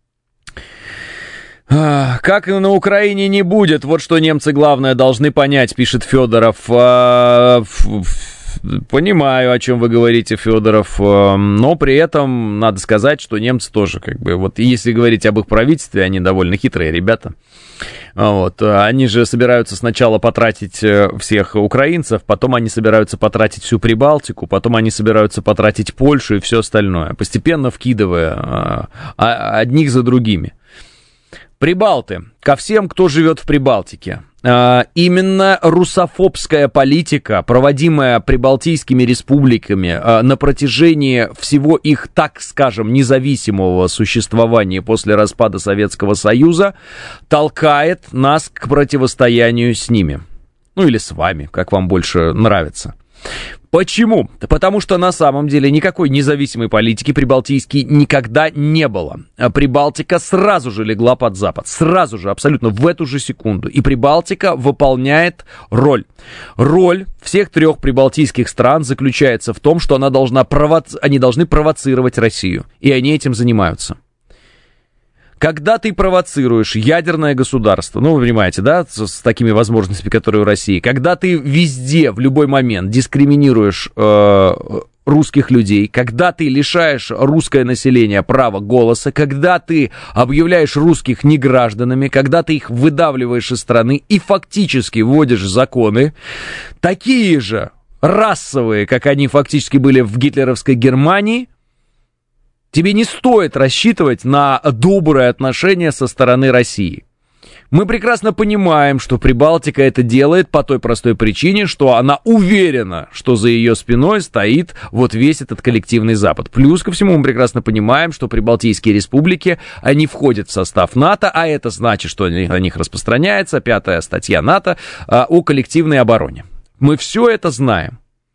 Как и на Украине не будет, вот что немцы, главное, должны понять, пишет Федоров. Понимаю, о чем вы говорите, Федоров, но при этом надо сказать, что немцы тоже, как бы, вот если говорить об их правительстве, они довольно хитрые ребята. Вот. Они же собираются сначала потратить всех украинцев, потом они собираются потратить всю Прибалтику, потом они собираются потратить Польшу и все остальное, постепенно вкидывая одних за другими. Прибалты. Ко всем, кто живет в Прибалтике. А, именно русофобская политика, проводимая прибалтийскими республиками а, на протяжении всего их, так скажем, независимого существования после распада Советского Союза, толкает нас к противостоянию с ними. Ну или с вами, как вам больше нравится. Почему? Потому что на самом деле никакой независимой политики прибалтийской никогда не было. Прибалтика сразу же легла под Запад. Сразу же, абсолютно в эту же секунду. И Прибалтика выполняет роль. Роль всех трех прибалтийских стран заключается в том, что она должна провоци... они должны провоцировать Россию. И они этим занимаются. Когда ты провоцируешь ядерное государство, ну, вы понимаете, да, с, с такими возможностями, которые у России, когда ты везде, в любой момент дискриминируешь э, русских людей, когда ты лишаешь русское население права голоса, когда ты объявляешь русских негражданами, когда ты их выдавливаешь из страны и фактически вводишь законы, такие же расовые, как они фактически были в гитлеровской Германии, тебе не стоит рассчитывать на доброе отношение со стороны России. Мы прекрасно понимаем, что Прибалтика это делает по той простой причине, что она уверена, что за ее спиной стоит вот весь этот коллективный Запад. Плюс ко всему мы прекрасно понимаем, что прибалтийские республики, они входят в состав НАТО, а это значит, что на них распространяется пятая статья НАТО о коллективной обороне. Мы все это знаем.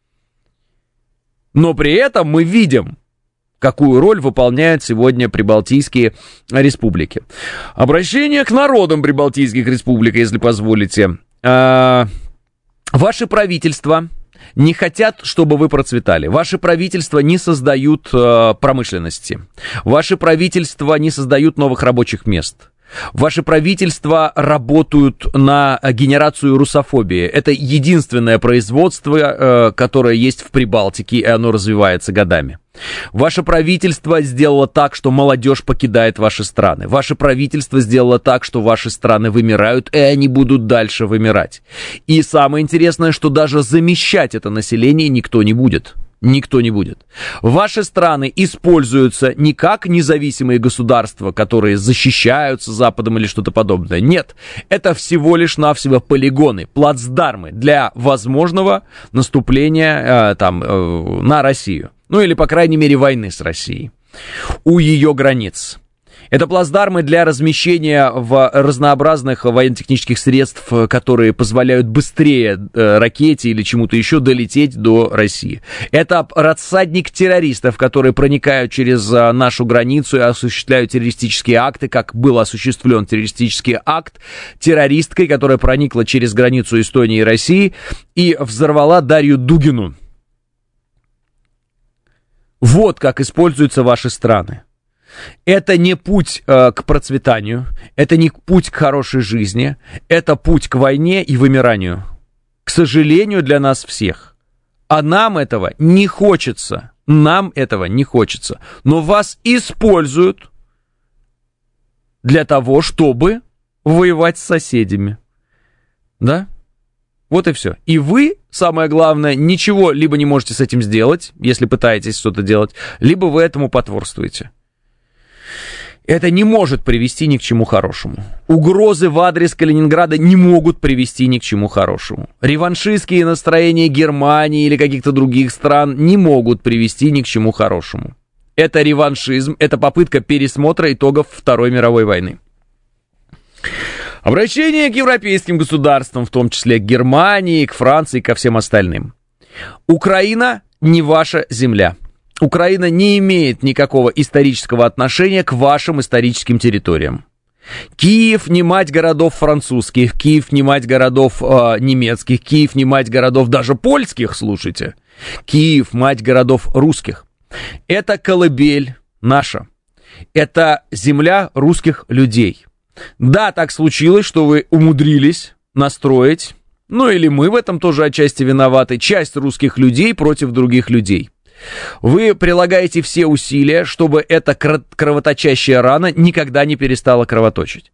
Но при этом мы видим, какую роль выполняют сегодня прибалтийские республики. Обращение к народам прибалтийских республик, если позволите. А, ваши правительства не хотят, чтобы вы процветали. Ваши правительства не создают э, промышленности. Ваши правительства не создают новых рабочих мест. Ваши правительства работают на генерацию русофобии. Это единственное производство, э, которое есть в Прибалтике, и оно развивается годами. Ваше правительство сделало так, что молодежь покидает ваши страны. Ваше правительство сделало так, что ваши страны вымирают, и они будут дальше вымирать. И самое интересное, что даже замещать это население никто не будет. Никто не будет. Ваши страны используются не как независимые государства, которые защищаются Западом или что-то подобное. Нет, это всего лишь навсего полигоны, плацдармы для возможного наступления э, там, э, на Россию. Ну или, по крайней мере, войны с Россией у ее границ. Это плацдармы для размещения в разнообразных военно-технических средств, которые позволяют быстрее э, ракете или чему-то еще долететь до России. Это рассадник террористов, которые проникают через э, нашу границу и осуществляют террористические акты, как был осуществлен террористический акт террористкой, которая проникла через границу Эстонии и России и взорвала Дарью Дугину. Вот как используются ваши страны. Это не путь э, к процветанию, это не путь к хорошей жизни, это путь к войне и вымиранию. К сожалению, для нас всех. А нам этого не хочется, нам этого не хочется. Но вас используют для того, чтобы воевать с соседями. Да? Вот и все. И вы, самое главное, ничего либо не можете с этим сделать, если пытаетесь что-то делать, либо вы этому потворствуете. Это не может привести ни к чему хорошему. Угрозы в адрес Калининграда не могут привести ни к чему хорошему. Реваншистские настроения Германии или каких-то других стран не могут привести ни к чему хорошему. Это реваншизм, это попытка пересмотра итогов Второй мировой войны. Обращение к европейским государствам, в том числе к Германии, к Франции, ко всем остальным. Украина не ваша земля. Украина не имеет никакого исторического отношения к вашим историческим территориям. Киев не мать городов французских, Киев не мать городов э, немецких, Киев не мать городов даже польских, слушайте. Киев мать городов русских. Это колыбель наша. Это земля русских людей. Да, так случилось, что вы умудрились настроить, ну или мы в этом тоже отчасти виноваты, часть русских людей против других людей. Вы прилагаете все усилия, чтобы эта кровоточащая рана никогда не перестала кровоточить.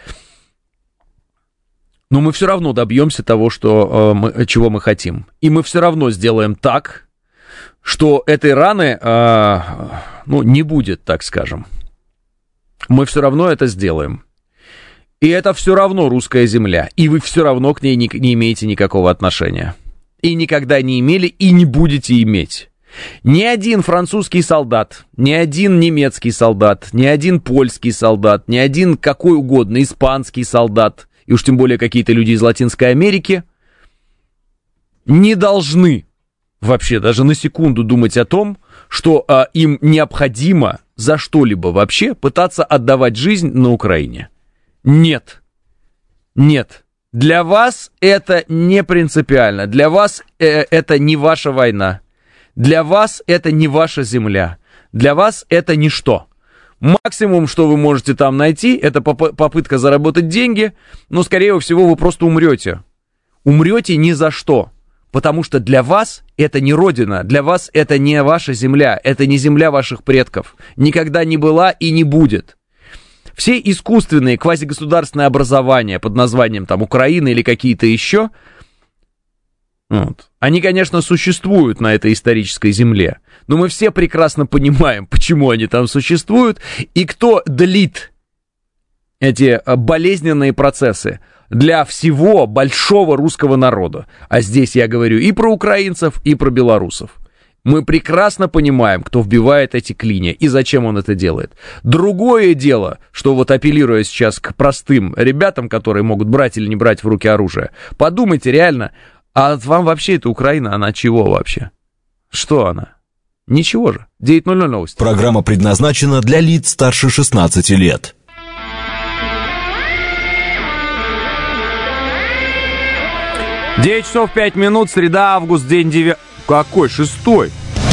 Но мы все равно добьемся того, что, э, мы, чего мы хотим. И мы все равно сделаем так, что этой раны э, ну, не будет, так скажем. Мы все равно это сделаем. И это все равно русская земля. И вы все равно к ней не, не имеете никакого отношения. И никогда не имели, и не будете иметь. Ни один французский солдат, ни один немецкий солдат, ни один польский солдат, ни один какой угодно испанский солдат, и уж тем более какие-то люди из Латинской Америки, не должны вообще даже на секунду думать о том, что а, им необходимо за что-либо вообще пытаться отдавать жизнь на Украине. Нет. Нет. Для вас это не принципиально. Для вас э, это не ваша война. Для вас это не ваша земля. Для вас это ничто. Максимум, что вы можете там найти, это поп- попытка заработать деньги, но, скорее всего, вы просто умрете. Умрете ни за что. Потому что для вас это не родина, для вас это не ваша земля, это не земля ваших предков. Никогда не была и не будет. Все искусственные квазигосударственные образования под названием там Украина или какие-то еще... Вот. Они, конечно, существуют на этой исторической земле, но мы все прекрасно понимаем, почему они там существуют, и кто длит эти болезненные процессы для всего большого русского народа. А здесь я говорю и про украинцев, и про белорусов. Мы прекрасно понимаем, кто вбивает эти клинья и зачем он это делает. Другое дело, что вот апеллируя сейчас к простым ребятам, которые могут брать или не брать в руки оружие, подумайте реально, а вам вообще эта Украина, она чего вообще? Что она? Ничего же. девять ноль ноль новости. Программа предназначена для лиц старше шестнадцати лет. девять часов пять минут, среда, август, день девятый. Какой? Шестой?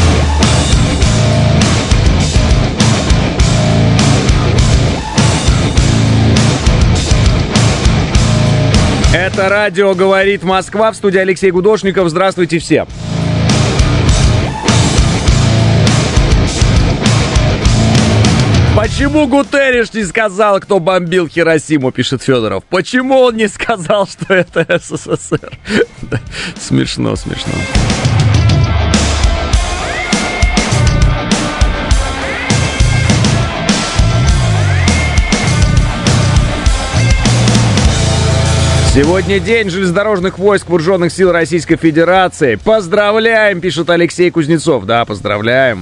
Это радио «Говорит Москва», в студии Алексей Гудошников. Здравствуйте всем. Почему Гутерриш не сказал, кто бомбил Хиросиму, пишет Федоров? Почему он не сказал, что это СССР? Смешно, смешно. Сегодня день железнодорожных войск Вооруженных сил Российской Федерации. Поздравляем, пишет Алексей Кузнецов. Да, поздравляем.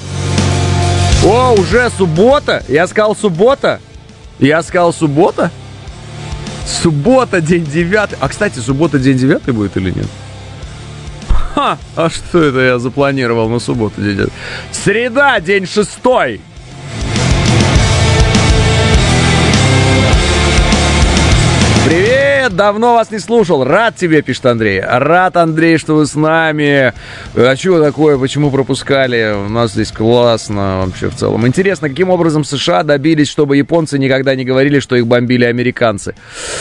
О, уже суббота? Я сказал суббота? Я сказал суббота? Суббота, день девятый. А, кстати, суббота, день девятый будет или нет? Ха, а что это я запланировал на субботу, день девятый? Среда, день шестой. Привет, давно вас не слушал. Рад тебе, пишет Андрей. Рад, Андрей, что вы с нами. А что такое, почему пропускали? У нас здесь классно вообще в целом. Интересно, каким образом США добились, чтобы японцы никогда не говорили, что их бомбили американцы?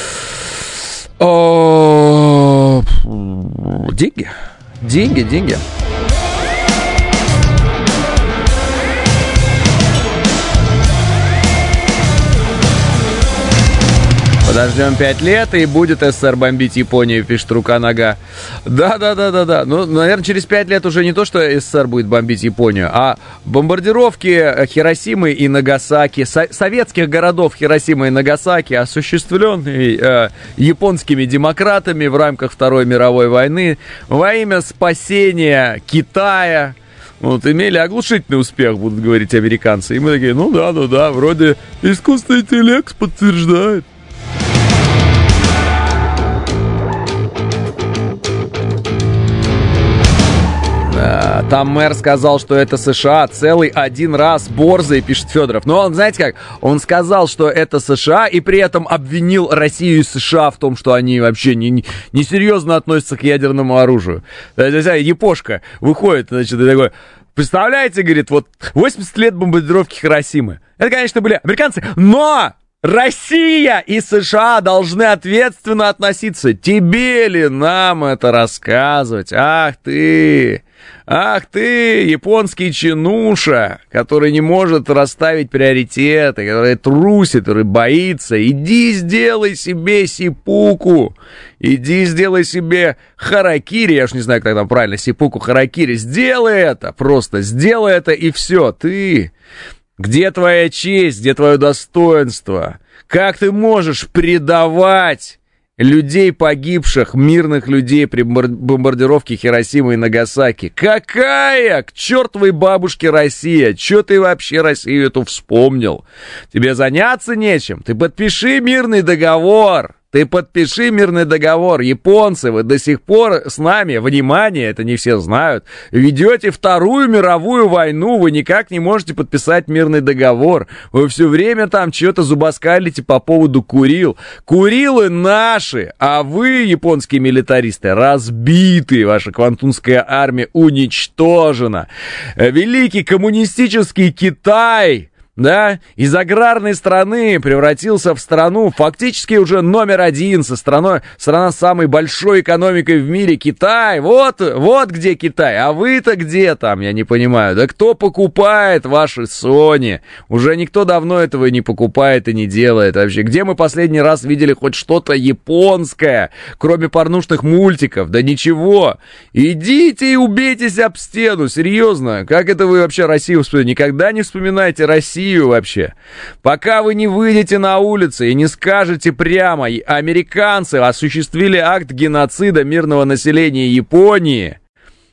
О, деньги. Деньги, деньги. Подождем пять лет, и будет СССР бомбить Японию, пишет Рука-нога. Да-да-да-да-да. Ну, наверное, через пять лет уже не то, что СССР будет бомбить Японию, а бомбардировки Хиросимы и Нагасаки, со- советских городов Хиросимы и Нагасаки, осуществленные э, японскими демократами в рамках Второй мировой войны во имя спасения Китая. Вот, имели оглушительный успех, будут говорить американцы. И мы такие, ну да, ну да, вроде искусственный интеллект подтверждает. Там мэр сказал, что это США целый один раз борзый, пишет Федоров. Но он, знаете как, он сказал, что это США, и при этом обвинил Россию и США в том, что они вообще не, не серьезно относятся к ядерному оружию. Япошка выходит, значит, и такой... Представляете, говорит, вот восемьдесят лет бомбардировки Хиросимы. Это, конечно, были американцы, но... Россия и США должны ответственно относиться. Тебе ли нам это рассказывать? Ах ты, ах ты, японский чинуша, который не может расставить приоритеты, который трусит, который боится. Иди сделай себе сиппуку, иди сделай себе харакири, я уж не знаю, как там правильно, сиппуку, харакири. Сделай это, просто сделай это и все, ты... Где твоя честь, где твое достоинство? Как ты можешь предавать людей погибших, мирных людей при бомбардировке Хиросимы и Нагасаки? Какая к чертовой бабушке Россия? Че ты вообще Россию эту вспомнил? Тебе заняться нечем? Ты подпиши мирный договор. Ты подпиши мирный договор. Японцы, вы до сих пор с нами, внимание, это не все знают, ведете Вторую мировую войну, вы никак не можете подписать мирный договор. Вы все время там что-то зубоскалите по поводу Курил. Курилы наши, а вы, японские милитаристы, разбиты. Ваша квантунская армия уничтожена. Великий коммунистический Китай... Да, из аграрной страны превратился в страну фактически уже номер один, со страной, страна с самой большой экономикой в мире, Китай. Вот, вот где Китай, а вы-то где там, я не понимаю. Да кто покупает ваши Sony? Уже никто давно этого не покупает и не делает вообще. Где мы последний раз видели хоть что-то японское, кроме порнушных мультиков? Да ничего. Идите и убейтесь об стену, серьезно. Как это вы вообще Россию вспоминаете? Никогда не вспоминайте Россию вообще. Пока вы не выйдете на улицы и не скажете прямо, американцы осуществили акт геноцида мирного населения Японии,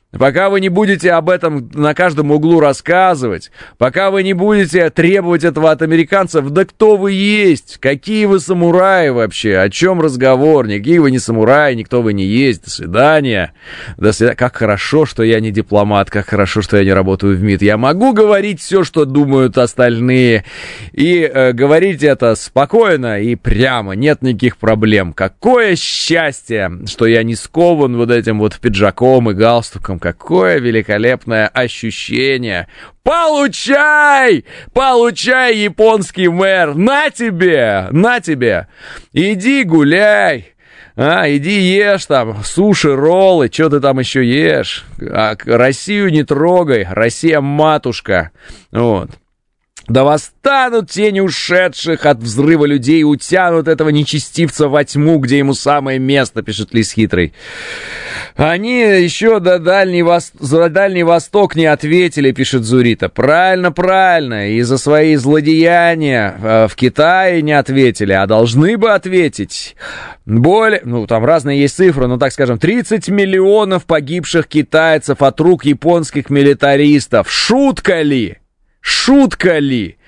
пока вы не будете об этом на каждом углу рассказывать, пока вы не будете требовать этого от американцев, да кто вы есть? Какие вы самураи вообще? О чем разговор? Никакие вы не самураи, никто вы не есть. До свидания. До свидания. Как хорошо, что я не дипломат, как хорошо, что я не работаю в МИД. Я могу говорить все, что думают остальные, и э, говорить это спокойно и прямо, нет никаких проблем. Какое счастье, что я не скован вот этим вот пиджаком и галстуком. Какое великолепное ощущение. Получай! Получай, японский мэр! На тебе! На тебе! Иди гуляй! А, иди ешь там суши, роллы, что ты там еще ешь? А, Россию не трогай, Россия матушка. Вот. Да восстанут тени ушедших от взрыва людей, утянут этого нечестивца во тьму, где ему самое место, пишет Лис Хитрый. Они еще до Дальний Вос... за Дальний Восток не ответили, пишет Зурита. Правильно, правильно. И за свои злодеяния в Китае не ответили, а должны бы ответить. Более, ну там разные есть цифры, но так скажем, тридцать миллионов погибших китайцев от рук японских милитаристов. Шутка ли? Шутка ли?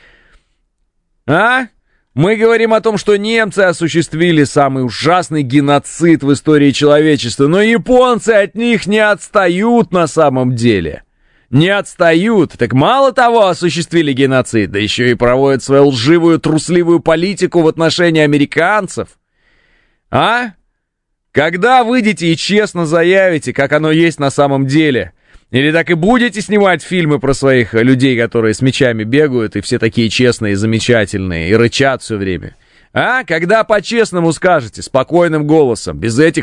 А? Мы говорим о том, что немцы осуществили самый ужасный геноцид в истории человечества, но японцы от них не отстают на самом деле. Не отстают. Так мало того, осуществили геноцид, да еще и проводят свою лживую, трусливую политику в отношении американцев. А? Когда выйдете и честно заявите, как оно есть на самом деле? Или так и будете снимать фильмы про своих людей, которые с мечами бегают, и все такие честные, замечательные, и рычат все время? А? Когда по-честному скажете, спокойным голосом, без этих...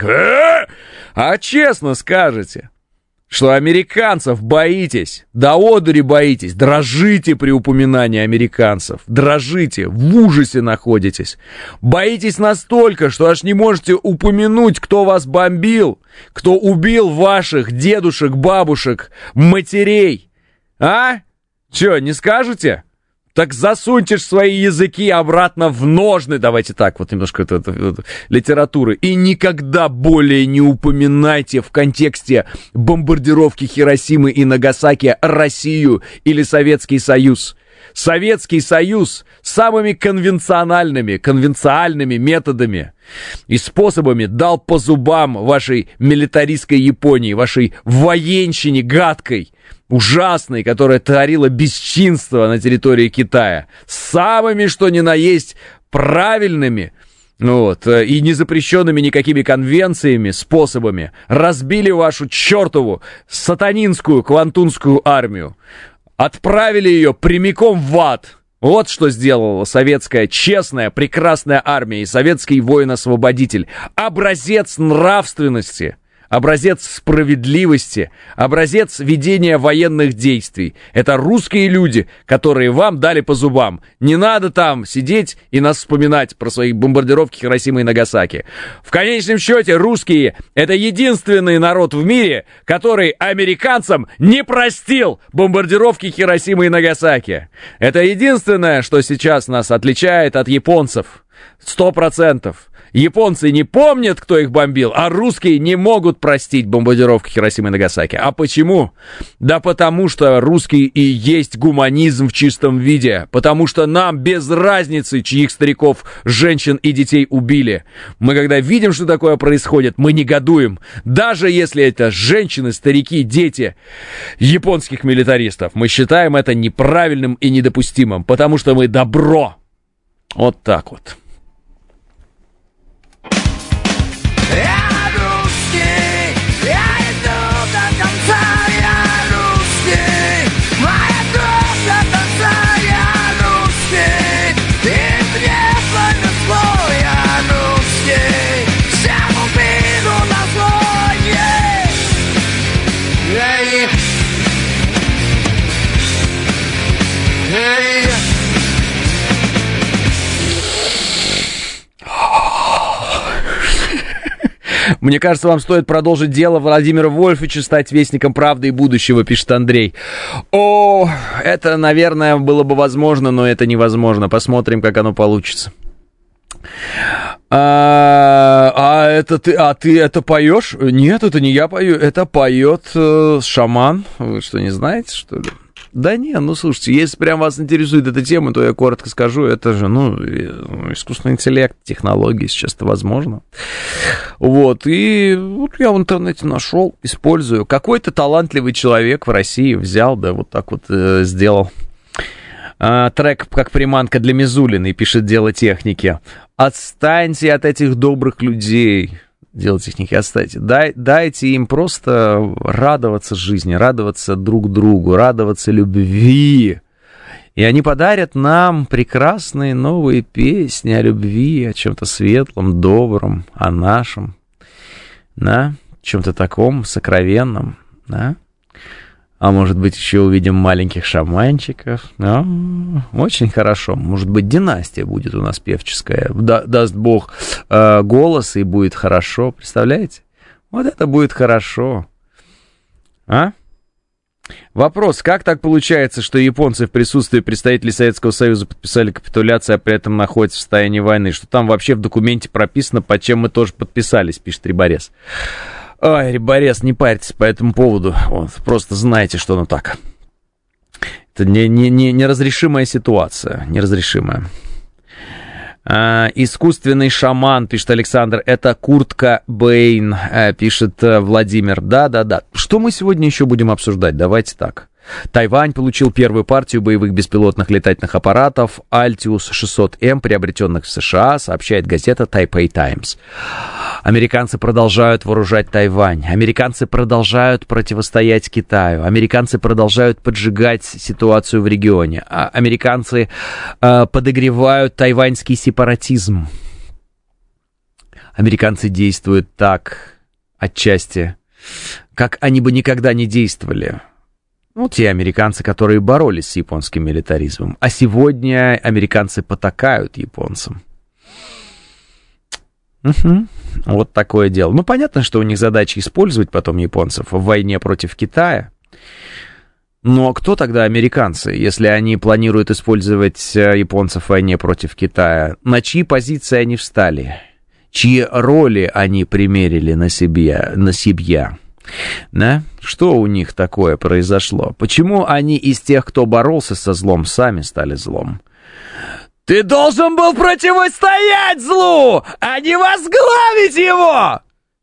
А честно скажете, что американцев боитесь, до одури боитесь, дрожите при упоминании американцев, дрожите, в ужасе находитесь, боитесь настолько, что аж не можете упомянуть, кто вас бомбил, кто убил ваших дедушек, бабушек, матерей, а? Че, не скажете? Так засуньте ж свои языки обратно в ножны, давайте так, вот немножко это, это, это, литературы, и никогда более не упоминайте в контексте бомбардировки Хиросимы и Нагасаки Россию или Советский Союз. Советский Союз самыми конвенциональными, конвенциальными методами и способами дал по зубам вашей милитаристской Японии, вашей военщине гадкой, ужасной, которая творила бесчинство на территории Китая, самыми, что ни на есть, правильными, вот, и не запрещенными никакими конвенциями, способами, разбили вашу чертову сатанинскую квантунскую армию, отправили ее прямиком в ад. Вот что сделала советская честная, прекрасная армия и советский воин-освободитель. Образец нравственности, образец справедливости, образец ведения военных действий. Это русские люди, которые вам дали по зубам. Не надо там сидеть и нас вспоминать про свои бомбардировки Хиросимы и Нагасаки. В конечном счете, русские — это единственный народ в мире, который американцам не простил бомбардировки Хиросимы и Нагасаки. Это единственное, что сейчас нас отличает от японцев. Сто процентов. Японцы не помнят, кто их бомбил, а русские не могут простить бомбардировки Хиросимы и Нагасаки. А почему? Да потому что русские и есть гуманизм в чистом виде. Потому что нам без разницы, чьих стариков, женщин и детей убили. Мы когда видим, что такое происходит, мы негодуем. Даже если это женщины, старики, дети японских милитаристов. Мы считаем это неправильным и недопустимым. Потому что мы добро. Вот так вот. Я русский, я иду до конца, я русский, моя кровь до конца, я русский, и мне повезло, я русский, всем убийду на зло, ей, ей, ей. Мне кажется, вам стоит продолжить дело Владимира Вольфовича, стать вестником правды и будущего, пишет Андрей. О, это, наверное, было бы возможно, но это невозможно. Посмотрим, как оно получится. А, а это ты, а ты это поешь? Нет, это не я пою, это поет э, шаман. Вы что, не знаете, что ли? Да не, ну слушайте, если прям вас интересует эта тема, то я коротко скажу, это же, ну, искусственный интеллект, технологии, сейчас это возможно. Вот, и вот я в интернете нашел, использую. Какой-то талантливый человек в России взял, да, вот так вот э, сделал. А, трек как приманка для Мизулиной, пишет «Дело техники». Отстаньте от этих добрых людей. Дело техники, отстаньте. Дай, дайте им просто радоваться жизни, радоваться друг другу, радоваться любви. И они подарят нам прекрасные новые песни о любви, о чем-то светлом, добром, о нашем, да, чем-то таком сокровенном, да. А может быть, еще увидим маленьких шаманчиков. Да? Очень хорошо. Может быть, династия будет у нас певческая. Да, даст Бог э, голос, и будет хорошо. Представляете? Вот это будет хорошо. А? Вопрос. Как так получается, что японцы в присутствии представителей Советского Союза подписали капитуляцию, а при этом находятся в состоянии войны? Что там вообще в документе прописано, под чем мы тоже подписались, пишет Риборез. Ой, Риборез, не парьтесь по этому поводу. Вот, просто знайте, что оно так. Это не, не, не, неразрешимая ситуация. Неразрешимая. А, искусственный шаман, пишет Александр. Это Курт Кобейн, пишет Владимир. Да-да-да. Что мы сегодня еще будем обсуждать? Давайте так. Тайвань получил первую партию боевых беспилотных летательных аппаратов Altius шестьсот эм, приобретенных в США, сообщает газета Taipei Times. Американцы продолжают вооружать Тайвань. Американцы продолжают противостоять Китаю. Американцы продолжают поджигать ситуацию в регионе. А американцы э, подогревают тайваньский сепаратизм. Американцы действуют так, отчасти, как они бы никогда не действовали. Ну, те американцы, которые боролись с японским милитаризмом. А сегодня американцы потакают японцам. Угу. Вот такое дело. Ну, понятно, что у них задача использовать потом японцев в войне против Китая. Но кто тогда американцы, если они планируют использовать японцев в войне против Китая? На чьи позиции они встали? Чьи роли они примерили на себя? На себя? Да? Что у них такое произошло? Почему они из тех, кто боролся со злом, сами стали злом? Ты должен был противостоять злу, а не возглавить его!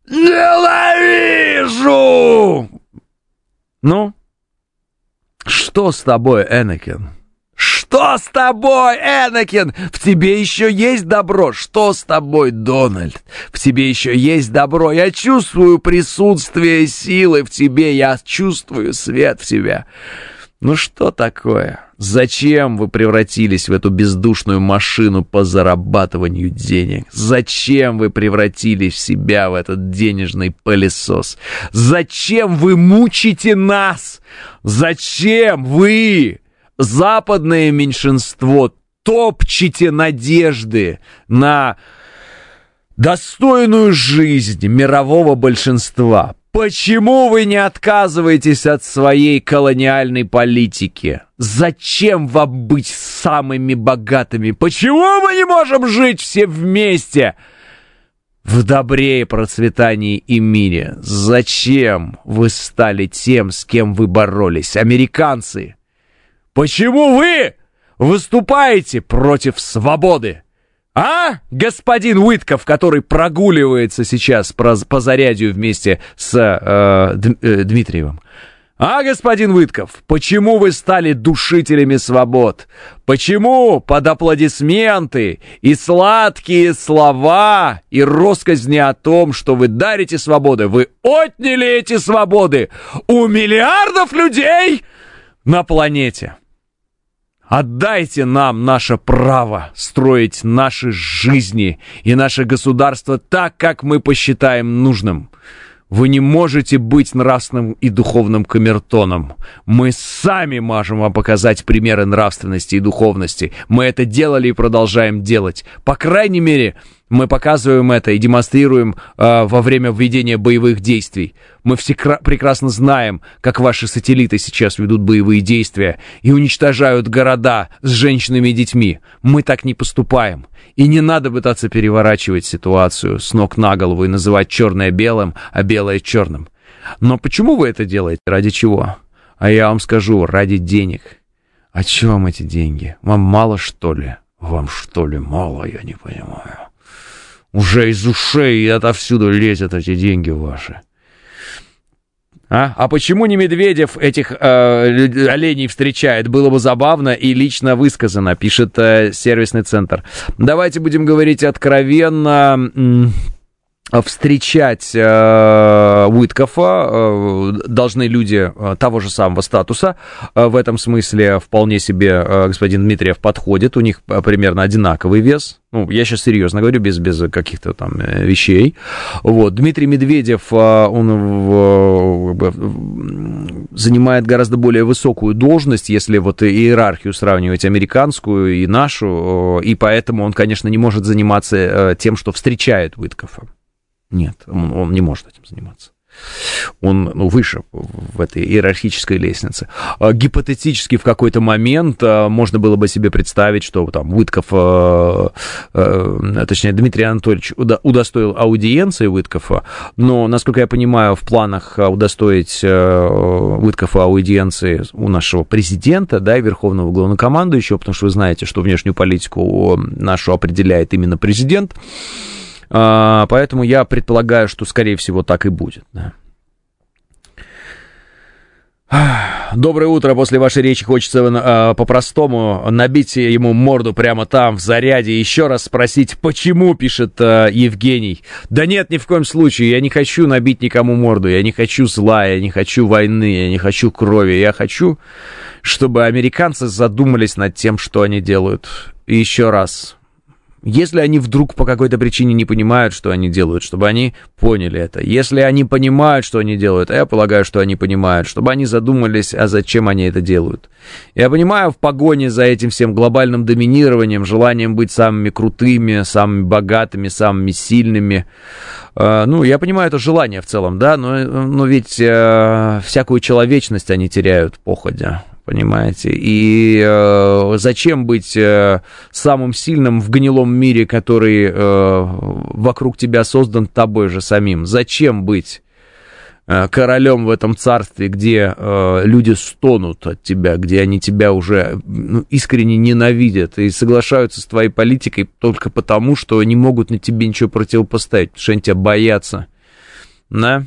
Ненавижу! Ну? Что с тобой, Энакин? Что с тобой, Энакин? В тебе еще есть добро. Что с тобой, Дональд? В тебе еще есть добро. Я чувствую присутствие силы в тебе. Я чувствую свет в тебе. Ну что такое? Зачем вы превратились в эту бездушную машину по зарабатыванию денег? Зачем вы превратили в себя в этот денежный пылесос? Зачем вы мучите нас? Зачем вы, западное меньшинство, топчете надежды на достойную жизнь мирового большинства? Почему вы не отказываетесь от своей колониальной политики? Зачем вам быть самыми богатыми? Почему мы не можем жить все вместе в добре и процветании и мире? Зачем вы стали тем, с кем вы боролись? Американцы, почему вы выступаете против свободы? А, господин Уитков, который прогуливается сейчас по Зарядью вместе с э, Дмитриевым. А, господин Уитков, почему вы стали душителями свобод? Почему под аплодисменты и сладкие слова и россказни о том, что вы дарите свободы, вы отняли эти свободы у миллиардов людей на планете? Отдайте нам наше право строить наши жизни и наше государство так, как мы посчитаем нужным. Вы не можете быть нравственным и духовным камертоном. Мы сами можем вам показать примеры нравственности и духовности. Мы это делали и продолжаем делать. По крайней мере, Мы показываем это и демонстрируем э, во время введения боевых действий. Мы все кра- прекрасно знаем, как ваши сателлиты сейчас ведут боевые действия и уничтожают города с женщинами и детьми. Мы так не поступаем. И не надо пытаться переворачивать ситуацию с ног на голову и называть черное белым, а белое черным. Но почему вы это делаете? Ради чего? А я вам скажу, ради денег. А чего вам эти деньги? Вам мало, что ли? Вам, что ли, мало? Я не понимаю. Уже из ушей и отовсюду лезут эти деньги ваши. А, а почему не Медведев этих э, оленей встречает? Было бы забавно и лично высказано, пишет э, сервисный центр. Давайте будем говорить откровенно. Встречать э, Уиткофа э, должны люди э, того же самого статуса. Э, в этом смысле вполне себе э, господин Дмитриев подходит. У них э, примерно одинаковый вес. Ну, я сейчас серьезно говорю, без, без каких-то там э, вещей. Вот. Дмитрий Медведев, э, он э, э, занимает гораздо более высокую должность, если вот иерархию сравнивать американскую и нашу, э, и поэтому он, конечно, не может заниматься э, тем, что встречает Уиткофа. Нет, он, он не может этим заниматься. Он ну, выше в этой иерархической лестнице. Гипотетически в какой-то момент можно было бы себе представить, что там Уиткоф, э, э, точнее Дмитрий Анатольевич удостоил аудиенции Уиткофа, но, насколько я понимаю, в планах удостоить э, Уиткофа аудиенции у нашего президента, да, и верховного главнокомандующего, потому что вы знаете, что внешнюю политику нашу определяет именно президент. Поэтому я предполагаю, что, скорее всего, так и будет. Да. Доброе утро. После вашей речи хочется э, по-простому набить ему морду прямо там, в заряде. Еще раз спросить, почему, пишет э, Евгений. Да нет, ни в коем случае. Я не хочу набить никому морду. Я не хочу зла, я не хочу войны, я не хочу крови. Я хочу, чтобы американцы задумались над тем, что они делают. И еще раз... Если они вдруг по какой-то причине не понимают, что они делают, чтобы они поняли это. Если они понимают, что они делают, а я полагаю, что они понимают, чтобы они задумались, а зачем они это делают. Я понимаю, в погоне за этим всем глобальным доминированием, желанием быть самыми крутыми, самыми богатыми, самыми сильными, э, ну, я понимаю это желание в целом, да, но, но ведь э, всякую человечность они теряют походя. Понимаете? И э, зачем быть э, самым сильным в гнилом мире, который э, вокруг тебя создан тобой же самим? Зачем быть э, королем в этом царстве, где э, люди стонут от тебя, где они тебя уже ну, искренне ненавидят и соглашаются с твоей политикой только потому, что не могут на тебе ничего противопоставить, потому что они тебя боятся? Да?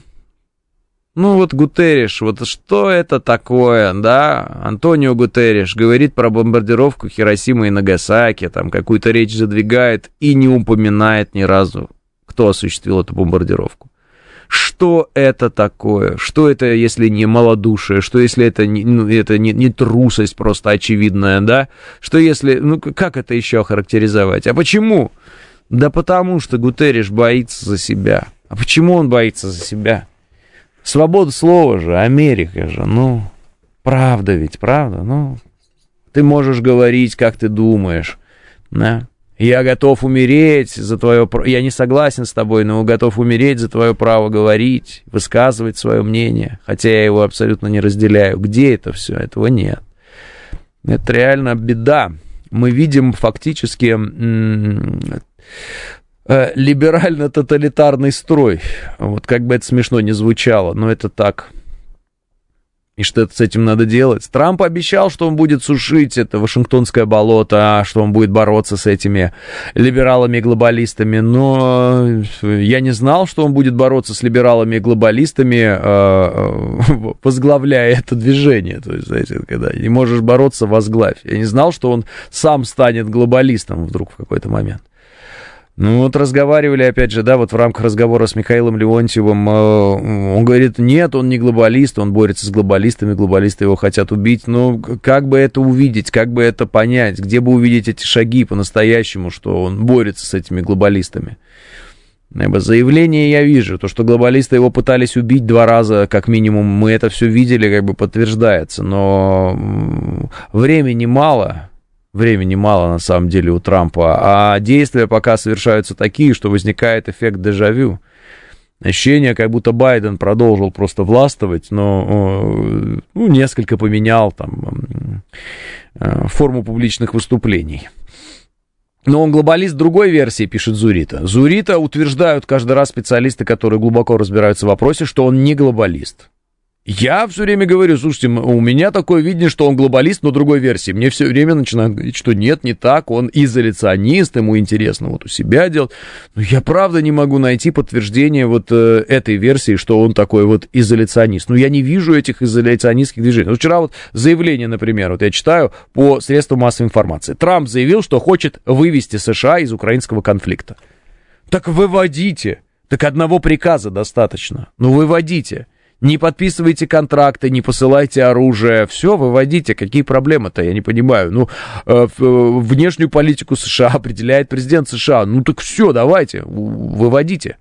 Ну вот Гутерриш, вот что это такое, да? Антонио Гутерриш говорит про бомбардировку Хиросимы и Нагасаки, там какую-то речь задвигает и не упоминает ни разу, кто осуществил эту бомбардировку. Что это такое? Что это, если не малодушие? Что, если это не, ну, это не, не трусость просто очевидная, да? Что, если... Ну, как это еще охарактеризовать? А почему? Да потому что Гутерриш боится за себя. А почему он боится за себя? Свобода слова же, Америка же, ну, правда ведь, правда, ну, ты можешь говорить, как ты думаешь, да, я готов умереть за твое право, я не согласен с тобой, но готов умереть за твое право говорить, высказывать свое мнение, хотя я его абсолютно не разделяю. Где это все? Этого нет. Это реально беда. Мы видим фактически... М- либерально-тоталитарный строй. Вот как бы это смешно не звучало, но это так. И что с этим надо делать? Трамп обещал, что он будет сушить это Вашингтонское болото, что он будет бороться с этими либералами-глобалистами, но я не знал, что он будет бороться с либералами-глобалистами, возглавляя это движение. То есть, знаете, когда не можешь бороться, возглавь. Я не знал, что он сам станет глобалистом вдруг в какой-то момент. Ну, вот разговаривали, опять же, да, вот в рамках разговора с Михаилом Леонтьевым, э, он говорит, нет, он не глобалист, он борется с глобалистами, глобалисты его хотят убить, но как бы это увидеть, как бы это понять, где бы увидеть эти шаги по-настоящему, что он борется с этими глобалистами? Ибо заявление я вижу, то, что глобалисты его пытались убить два раза, как минимум, мы это все видели, как бы подтверждается, но времени мало. Времени мало, на самом деле, у Трампа. А действия пока совершаются такие, что возникает эффект дежавю. Ощущение, как будто Байден продолжил просто властвовать, но ну, несколько поменял там форму публичных выступлений. Но он глобалист другой версии, пишет Зурита. Зурита утверждают каждый раз специалисты, которые глубоко разбираются в вопросе, что он не глобалист. Я все время говорю, слушайте, у меня такое видение, что он глобалист, но другой версии. Мне все время начинают говорить, что нет, не так, он изоляционист, ему интересно вот у себя делать. Но я правда не могу найти подтверждение вот э, этой версии, что он такой вот изоляционист. Но я не вижу этих изоляционистских движений. Вот вчера вот заявление, например, вот я читаю по средствам массовой информации. Трамп заявил, что хочет вывести США из украинского конфликта. Так выводите. Так одного приказа достаточно. Ну выводите. Не подписывайте контракты, не посылайте оружие. Все, выводите. Какие проблемы-то, я не понимаю. Ну, э, внешнюю политику США определяет президент США. Ну, так все, давайте, выводите.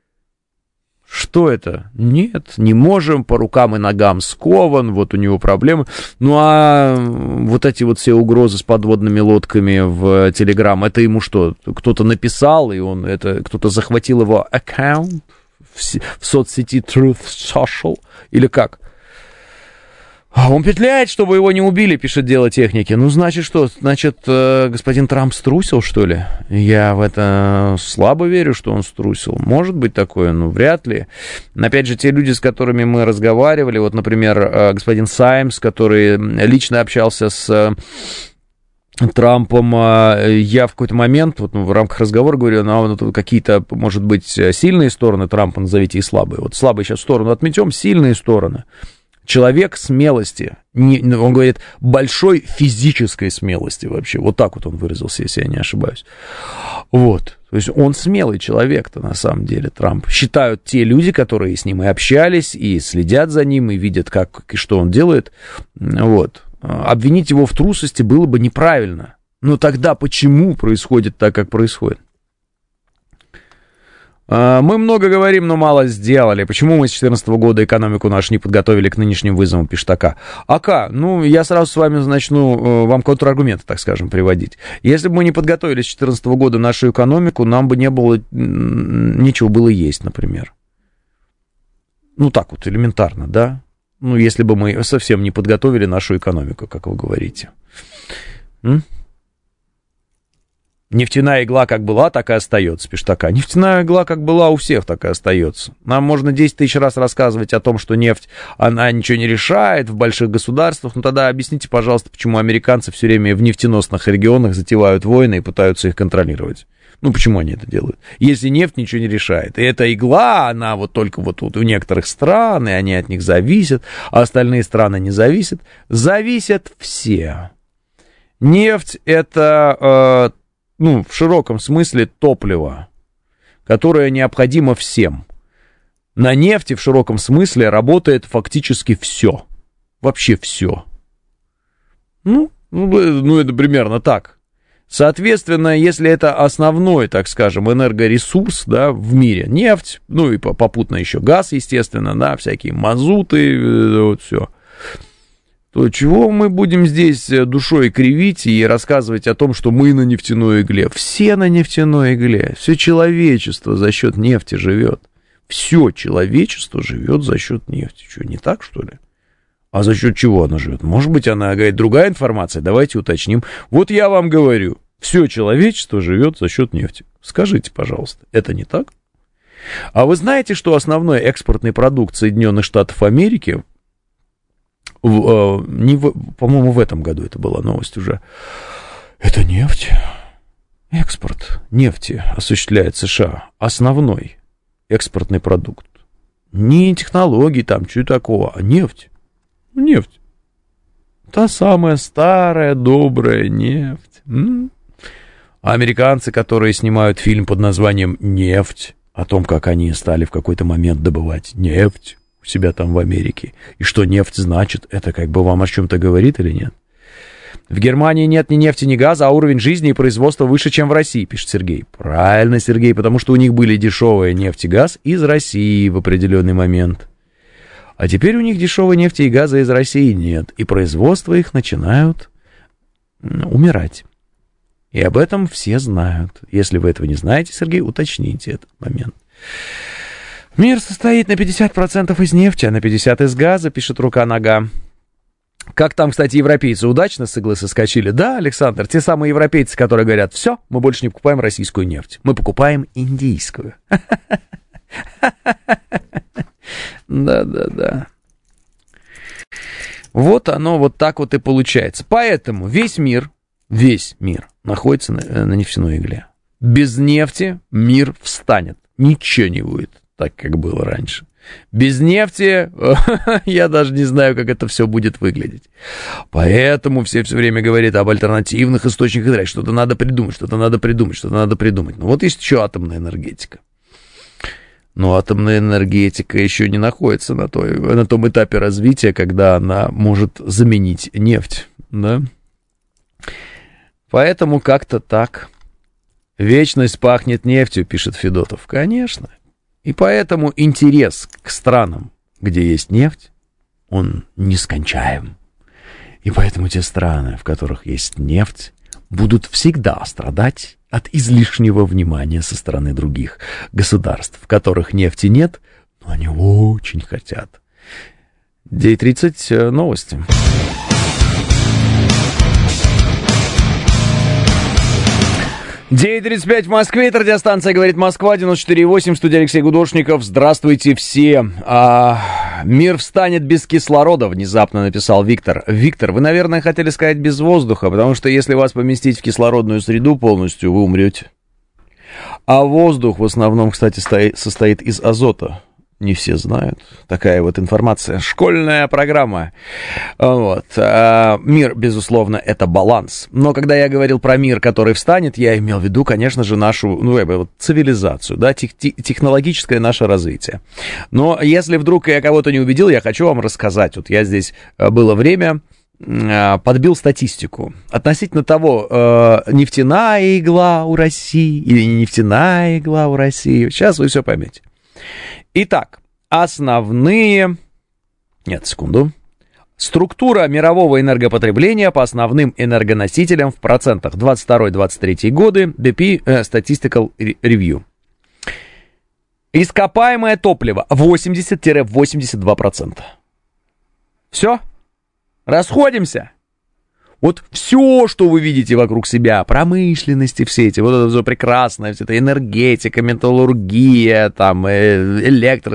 Что это? Нет, не можем, по рукам и ногам скован, вот у него проблемы. Ну, а вот эти вот все угрозы с подводными лодками в Телеграм, это ему что, кто-то написал, и он это, кто-то захватил его аккаунт? В соцсети Truth Social, или как? Он петляет, чтобы его не убили, пишет Дело техники. Ну, значит, что? Значит, господин Трамп струсил, что ли? Я в это слабо верю, что он струсил. Может быть такое, но вряд ли. Опять же, те люди, с которыми мы разговаривали, вот, например, господин Саймс, который лично общался с Трампом, я в какой-то момент, вот в рамках разговора говорю, ну, вот какие-то, может быть, сильные стороны Трампа назовите и слабые. Вот слабые сейчас сторону отметем, сильные стороны. Человек смелости, не, он говорит, большой физической смелости вообще. Вот так вот он выразился, если я не ошибаюсь. Вот. То есть он смелый человек-то на самом деле, Трамп. Считают те люди, которые с ним и общались, и следят за ним, и видят, как и что он делает. Вот. Обвинить его в трусости было бы неправильно. Но тогда почему происходит так, как происходит? Мы много говорим, но мало сделали. Почему мы с две тысячи четырнадцатого года экономику нашу не подготовили к нынешним вызовам, пишет АК? АК, ну, я сразу с вами начну вам контраргументы, так скажем, приводить. Если бы мы не подготовили с две тысячи четырнадцатого года нашу экономику, нам бы не было, нечего было есть, например. Ну, так вот, элементарно, да? Ну, если бы мы совсем не подготовили нашу экономику, как вы говорите. М? Нефтяная игла как была, так и остается, пишет такая. Нефтяная игла как была, у всех так и остается. Нам можно десять тысяч раз рассказывать о том, что нефть, она ничего не решает в больших государствах. Ну, тогда объясните, пожалуйста, почему американцы все время в нефтеносных регионах затевают войны и пытаются их контролировать. Ну, почему они это делают? Если нефть ничего не решает. И эта игла, она вот только вот у некоторых стран, и они от них зависят, а остальные страны не зависят. Зависят все. Нефть — это, э, ну, в широком смысле топливо, которое необходимо всем. На нефти в широком смысле работает фактически все. Вообще все. Ну, ну, это примерно так. Соответственно, если это основной, так скажем, энергоресурс, да, в мире, нефть, ну и попутно еще газ, естественно, да, всякие мазуты, вот все, то чего мы будем здесь душой кривить и рассказывать о том, что мы на нефтяной игле? Все на нефтяной игле, все человечество за счет нефти живет. Все человечество живет за счет нефти. Что, не так, что ли? А за счет чего она живет? Может быть, она говорит, другая информация, давайте уточним. Вот я вам говорю, все человечество живет за счет нефти. Скажите, пожалуйста, это не так? А вы знаете, что основной экспортный продукт Соединенных Штатов Америки, в, э, не в, по-моему, в этом году это была новость уже, это нефть. Экспорт нефти осуществляет США. Основной экспортный продукт. Не технологии там, чего такого, а нефть. Нефть. Та самая старая, добрая нефть. М-м. А американцы, которые снимают фильм под названием «Нефть», о том, как они стали в какой-то момент добывать нефть у себя там в Америке, и что нефть значит, это как бы вам о чем-то говорит или нет? В Германии нет ни нефти, ни газа, а уровень жизни и производства выше, чем в России, пишет Сергей. Правильно, Сергей, потому что у них были дешевые нефть и газ из России в определенный момент. А теперь у них дешевой нефти и газа из России нет, и производство их начинают умирать. И об этом все знают. Если вы этого не знаете, Сергей, уточните этот момент. Мир состоит на пятьдесят процентов из нефти, а на пятьдесят процентов из газа, пишет рука-нога. Как там, кстати, европейцы удачно с иглы соскочили? Да, Александр, те самые европейцы, которые говорят, все, мы больше не покупаем российскую нефть, мы покупаем индийскую. Да-да-да. Вот оно вот так вот и получается. Поэтому весь мир, весь мир находится на, на нефтяной игле. Без нефти мир встанет. Ничего не будет так, как было раньше. Без нефти я даже не знаю, как это все будет выглядеть. Поэтому все все время говорят об альтернативных источниках. Что-то надо придумать, что-то надо придумать, что-то надо придумать. Ну вот есть еще атомная энергетика. Но атомная энергетика еще не находится на, той, на том этапе развития, когда она может заменить нефть. Да? Поэтому как-то так. Вечность пахнет нефтью, пишет Федотов. Конечно. И поэтому интерес к странам, где есть нефть, он нескончаем. И поэтому те страны, в которых есть нефть, будут всегда страдать от излишнего внимания со стороны других государств, в которых нефти нет, но они очень хотят. девять тридцать, новости. девять тридцать пять в Москве, это радиостанция «Говорит Москва», девяносто четыре и восемь, студия Алексей Гудошников. Здравствуйте все. А, мир встанет без кислорода, внезапно написал Виктор. Виктор, вы, наверное, хотели сказать без воздуха, потому что если вас поместить в кислородную среду полностью, вы умрете. А воздух в основном, кстати, стоит, состоит из азота. Не все знают. Такая вот информация. Школьная программа. Вот. А, мир, безусловно, это баланс. Но когда я говорил про мир, который встанет, я имел в виду, конечно же, нашу, ну, вот, цивилизацию, да, тех, технологическое наше развитие. Но если вдруг я кого-то не убедил, я хочу вам рассказать. Вот я здесь было время, подбил статистику относительно того, нефтяная игла у России или не нефтяная игла у России. Сейчас вы все поймете. Итак, основные... Нет, секунду. Структура мирового энергопотребления по основным энергоносителям в процентах двадцать второй двадцать третий годы, би пи э, Statistical Review. Ископаемое топливо восемьдесят-восемьдесят два процента. Все? Расходимся? Вот все, что вы видите вокруг себя, промышленности все эти, вот это все прекрасное, вся эта энергетика, металлургия, там, электро,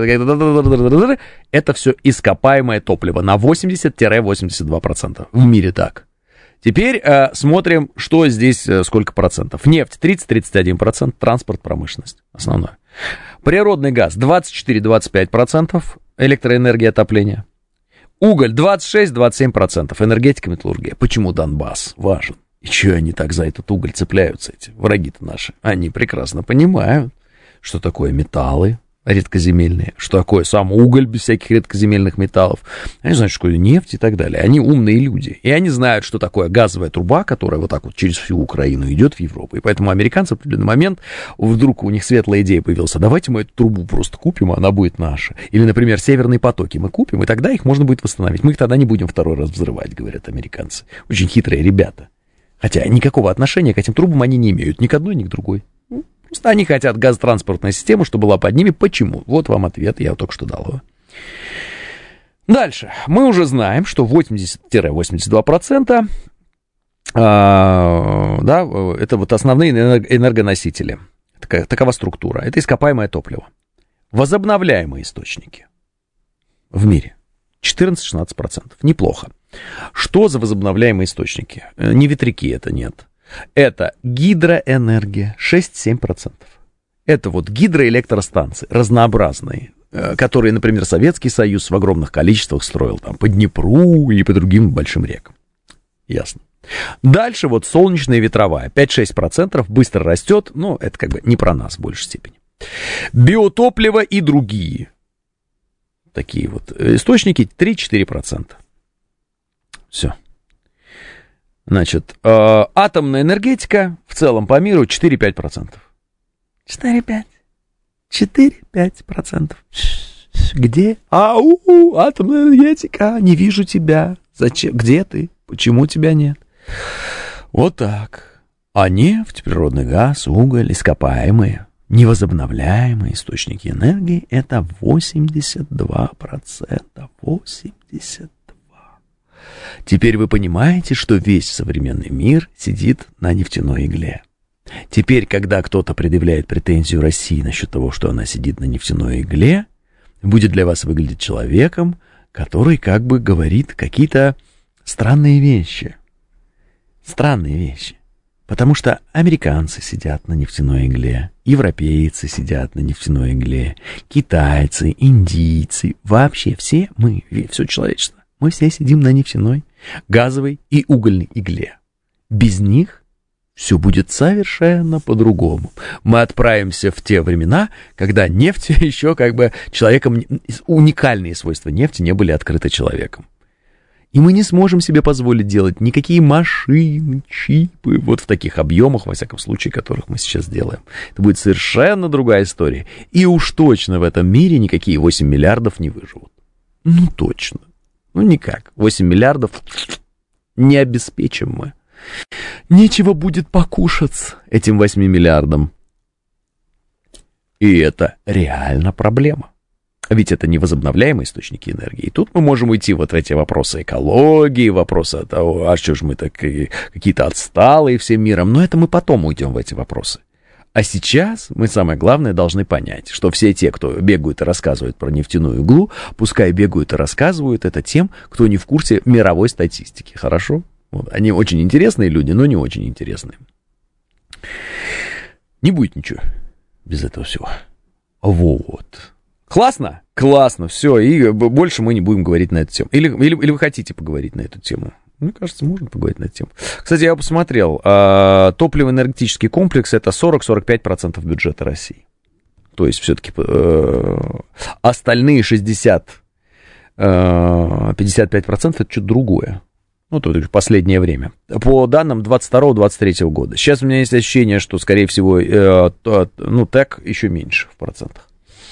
это все ископаемое топливо на восемьдесят-восемьдесят два процента. В мире так. Теперь э, смотрим, что здесь, э, сколько процентов. Нефть тридцать-тридцать один процент, транспорт, промышленность, основное. Природный газ двадцать четыре-двадцать пять процентов, электроэнергия, отопление. Уголь двадцать шесть-двадцать семь процентов, энергетика, металлургия. Почему Донбасс важен? И чего они так за этот уголь цепляются, эти враги-то наши? Они прекрасно понимают, что такое металлы редкоземельные, что такое сам уголь без всяких редкоземельных металлов. Они знают, что такое нефть и так далее. Они умные люди. И они знают, что такое газовая труба, которая вот так вот через всю Украину идет в Европу. И поэтому американцы в определенный момент, вдруг у них светлая идея появилась, давайте мы эту трубу просто купим, а она будет наша. Или, например, северные потоки мы купим, и тогда их можно будет восстановить. Мы их тогда не будем второй раз взрывать, говорят американцы. Очень хитрые ребята. Хотя никакого отношения к этим трубам они не имеют. Ни к одной, ни к другой. Просто они хотят газотранспортную систему, чтобы была под ними. Почему? Вот вам ответ, я только что дал его. Дальше. Мы уже знаем, что восемьдесят-восемьдесят два процента а, да, это вот основные энергоносители. Такая, такова структура. Это ископаемое топливо. Возобновляемые источники в мире четырнадцать-шестнадцать процентов. Неплохо. Что за возобновляемые источники? Не ветряки это, нет. Это гидроэнергия, шесть-семь процентов. Это вот гидроэлектростанции разнообразные, которые, например, Советский Союз в огромных количествах строил там по Днепру или по другим большим рекам. Ясно. Дальше вот солнечная и ветровая, пять-шесть процентов, быстро растет, но это как бы не про нас в большей степени. Биотопливо и другие такие вот источники три-четыре процента. Все. Значит, э, атомная энергетика в целом по миру четыре-пять процентов. четыре-пять. четыре-пять процентов. Где? Ау, атомная энергетика, не вижу тебя. Зачем? Где ты? Почему тебя нет? Вот так. А нефть, природный газ, уголь, ископаемые, невозобновляемые источники энергии — это восемьдесят два процента. восемьдесят два. Теперь вы понимаете, что весь современный мир сидит на нефтяной игле. Теперь, когда кто-то предъявляет претензию России насчет того, что она сидит на нефтяной игле, будет для вас выглядеть человеком, который как бы говорит какие-то странные вещи. Странные вещи. Потому что американцы сидят на нефтяной игле, европейцы сидят на нефтяной игле, китайцы, индийцы, вообще все мы, все человечество, мы все сидим на нефтяной, газовой и угольной игле. Без них все будет совершенно по-другому. Мы отправимся в те времена, когда нефть еще как бы человеком, уникальные свойства нефти не были открыты человеком. И мы не сможем себе позволить делать никакие машины, чипы, вот в таких объемах, во всяком случае, которых мы сейчас делаем. Это будет совершенно другая история. И уж точно в этом мире никакие восемь миллиардов не выживут. Ну, точно. Ну, никак. восемь миллиардов не обеспечим мы. Нечего будет покушать этим восьми миллиардам. И это реально проблема. Ведь это невозобновляемые источники энергии. И тут мы можем уйти вот в эти вопросы экологии, вопросы того, а что же мы так какие-то отсталые всем миром. Но это мы потом уйдем в эти вопросы. А сейчас мы, самое главное, должны понять, что все те, кто бегают и рассказывают про нефтяную иглу, пускай бегают и рассказывают это тем, кто не в курсе мировой статистики. Хорошо? Вот. Они очень интересные люди, но не очень интересные. Не будет ничего без этого всего. Вот. Классно? Классно, все, и больше мы не будем говорить на эту тему. Или, или, или вы хотите поговорить на эту тему? Мне кажется, можно поговорить на эту тему. Кстати, я посмотрел, э, топливо-энергетический комплекс — это сорок-сорок пять процентов бюджета России. То есть все-таки э, остальные шестьдесят, пятьдесят пять процентов это что-то другое. Ну, то есть последнее время. По данным двадцать второго — двадцать третьего года. Сейчас у меня есть ощущение, что, скорее всего, э, то, ну, ТЭК еще меньше в процентах.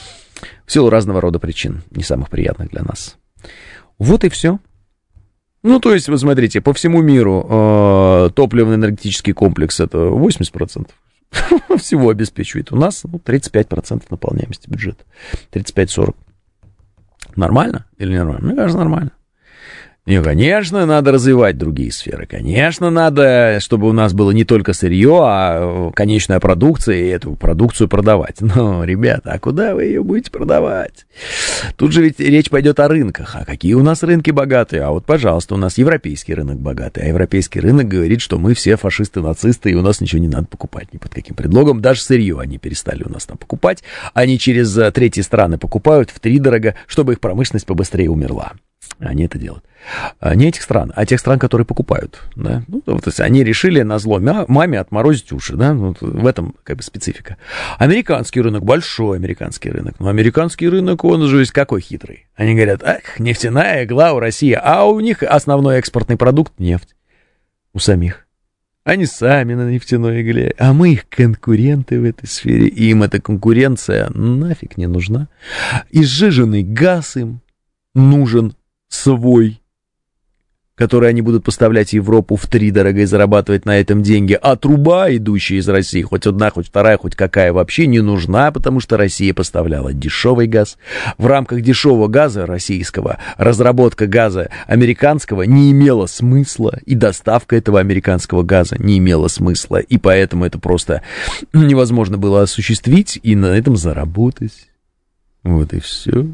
В силу разного рода причин, не самых приятных для нас. Вот и все. Ну, то есть, вы смотрите, по всему миру э, топливно-энергетический комплекс — это восемьдесят процентов всего обеспечивает. У нас ну, тридцать пять процентов наполняемости бюджета. тридцать пять - сорок. Нормально или не нормально? Мне кажется, нормально. И, конечно, надо развивать другие сферы. Конечно, надо, чтобы у нас было не только сырье, а конечная продукция, и эту продукцию продавать. Но, ребята, а куда вы ее будете продавать? Тут же ведь речь пойдет о рынках. А какие у нас рынки богатые? А вот, пожалуйста, у нас европейский рынок богатый. А европейский рынок говорит, что мы все фашисты, нацисты, и у нас ничего не надо покупать ни под каким предлогом. Даже сырье они перестали у нас там покупать. Они через третьи страны покупают втридорого, чтобы их промышленность побыстрее умерла. Они это делают. Не этих стран, а тех стран, которые покупают. Да? Ну, то есть они решили назло маме отморозить уши. Да? Вот в этом как бы специфика. Американский рынок, большой американский рынок. Но американский рынок, он же какой хитрый. Они говорят, ах, нефтяная игла у России, а у них основной экспортный продукт — нефть. У самих. Они сами на нефтяной игле, а мы их конкуренты в этой сфере. И им эта конкуренция нафиг не нужна. И сжиженный газ им нужен свой, который они будут поставлять в Европу втридорого и зарабатывать на этом деньги. А труба, идущая из России, хоть одна, хоть вторая, хоть какая, вообще не нужна, потому что Россия поставляла дешевый газ. В рамках дешевого газа российского разработка газа американского не имела смысла, и доставка этого американского газа не имела смысла, и поэтому это просто невозможно было осуществить и на этом заработать. Вот и все.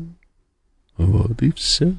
Вот и все.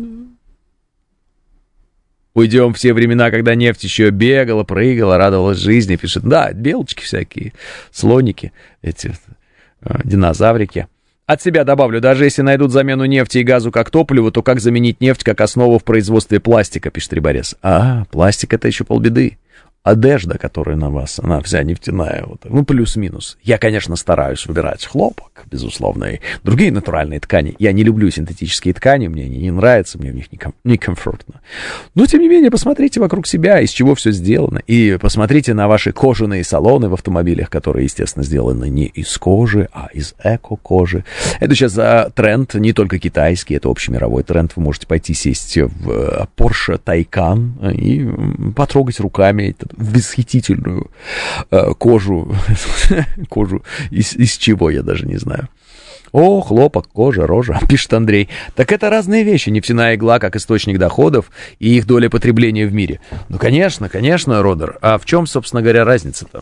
Уйдем в те времена, когда нефть еще бегала, прыгала, радовалась жизни. Пишет, да, белочки всякие, слоники, эти э, динозаврики. От себя добавлю, даже если найдут замену нефти и газу как топливо, то как заменить нефть как основу в производстве пластика, пишет Риборез. А, пластик — это еще полбеды. Одежда, которая на вас, она вся нефтяная, вот, ну, плюс-минус. Я, конечно, стараюсь выбирать хлопок, безусловно, и другие натуральные ткани. Я не люблю синтетические ткани, мне они не нравятся, мне в них некомфортно. Но, тем не менее, посмотрите вокруг себя, из чего все сделано. И посмотрите на ваши кожаные салоны в автомобилях, которые, естественно, сделаны не из кожи, а из эко-кожи. Это сейчас а, тренд, не только китайский, это общемировой тренд. Вы можете пойти сесть в Porsche Taycan и потрогать руками это восхитительную э, кожу, кожу из, из чего, я даже не знаю. О, хлопок, кожа, рожа, пишет Андрей. Так это разные вещи. Нефтяная игла как источник доходов и их доля потребления в мире. Ну, конечно, конечно, Родер. А в чем, собственно говоря, разница-то?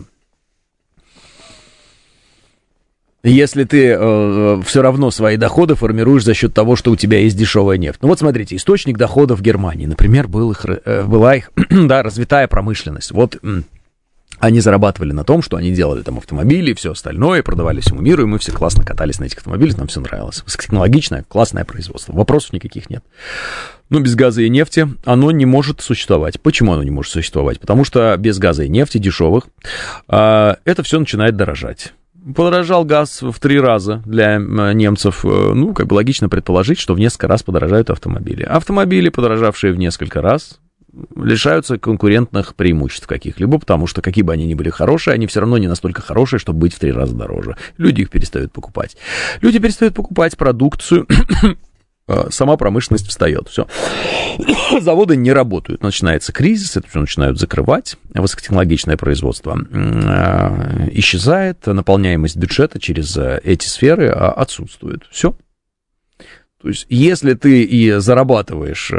Если ты э, все равно свои доходы формируешь за счет того, что у тебя есть дешевая нефть. Ну вот смотрите, источник доходов в Германии, например, был их, э, была их да, развитая промышленность. Вот... Они зарабатывали на том, что они делали там автомобили и все остальное, продавали всему миру, и мы все классно катались на этих автомобилях, нам все нравилось. Высокотехнологичное, классное производство, вопросов никаких нет. Но без газа и нефти оно не может существовать. Почему оно не может существовать? Потому что без газа и нефти дешевых это все начинает дорожать. Подорожал газ в три раза для немцев. Ну, как бы логично предположить, что в несколько раз подорожают автомобили. Автомобили, подорожавшие в несколько раз, лишаются конкурентных преимуществ каких-либо, потому что, какие бы они ни были хорошие, они все равно не настолько хорошие, чтобы быть в три раза дороже. Люди их перестают покупать. Люди перестают покупать продукцию, сама промышленность встает. Все. Заводы не работают. Начинается кризис, это все начинают закрывать. Высокотехнологичное производство исчезает, наполняемость бюджета через эти сферы отсутствует. Все. То есть, если ты и зарабатываешь,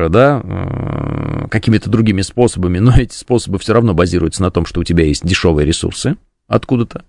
да, какими-то другими способами, но эти способы все равно базируются на том, что у тебя есть дешевые ресурсы откуда-то,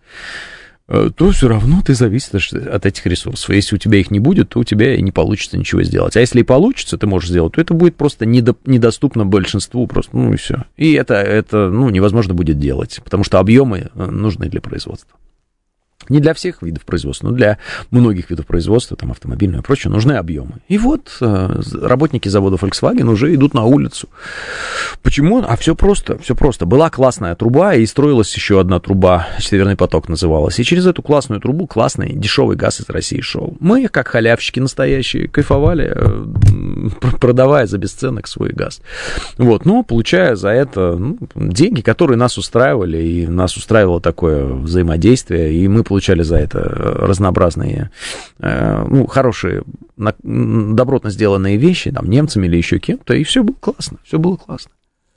то все равно ты зависишь от этих ресурсов. Если у тебя их не будет, то у тебя и не получится ничего сделать. А если и получится, ты можешь сделать, то это будет просто недо, недоступно большинству, просто, ну и все. И это, это, ну, невозможно будет делать, потому что объемы нужны для производства. Не для всех видов производства, но для многих видов производства, там, автомобильного и прочее, нужны объемы. И вот э, работники завода Volkswagen уже идут на улицу. Почему? А все просто, все просто. Была классная труба, и строилась еще одна труба, Северный поток называлась. И через эту классную трубу классный дешевый газ из России шел. Мы, как халявщики настоящие, кайфовали, э, продавая за бесценок свой газ. Вот, но получая за это ну, деньги, которые нас устраивали, и нас устраивало такое взаимодействие, и мы получали получали за это разнообразные, ну, хорошие, добротно сделанные вещи, там, немцами или еще кем-то, и все было классно, все было классно.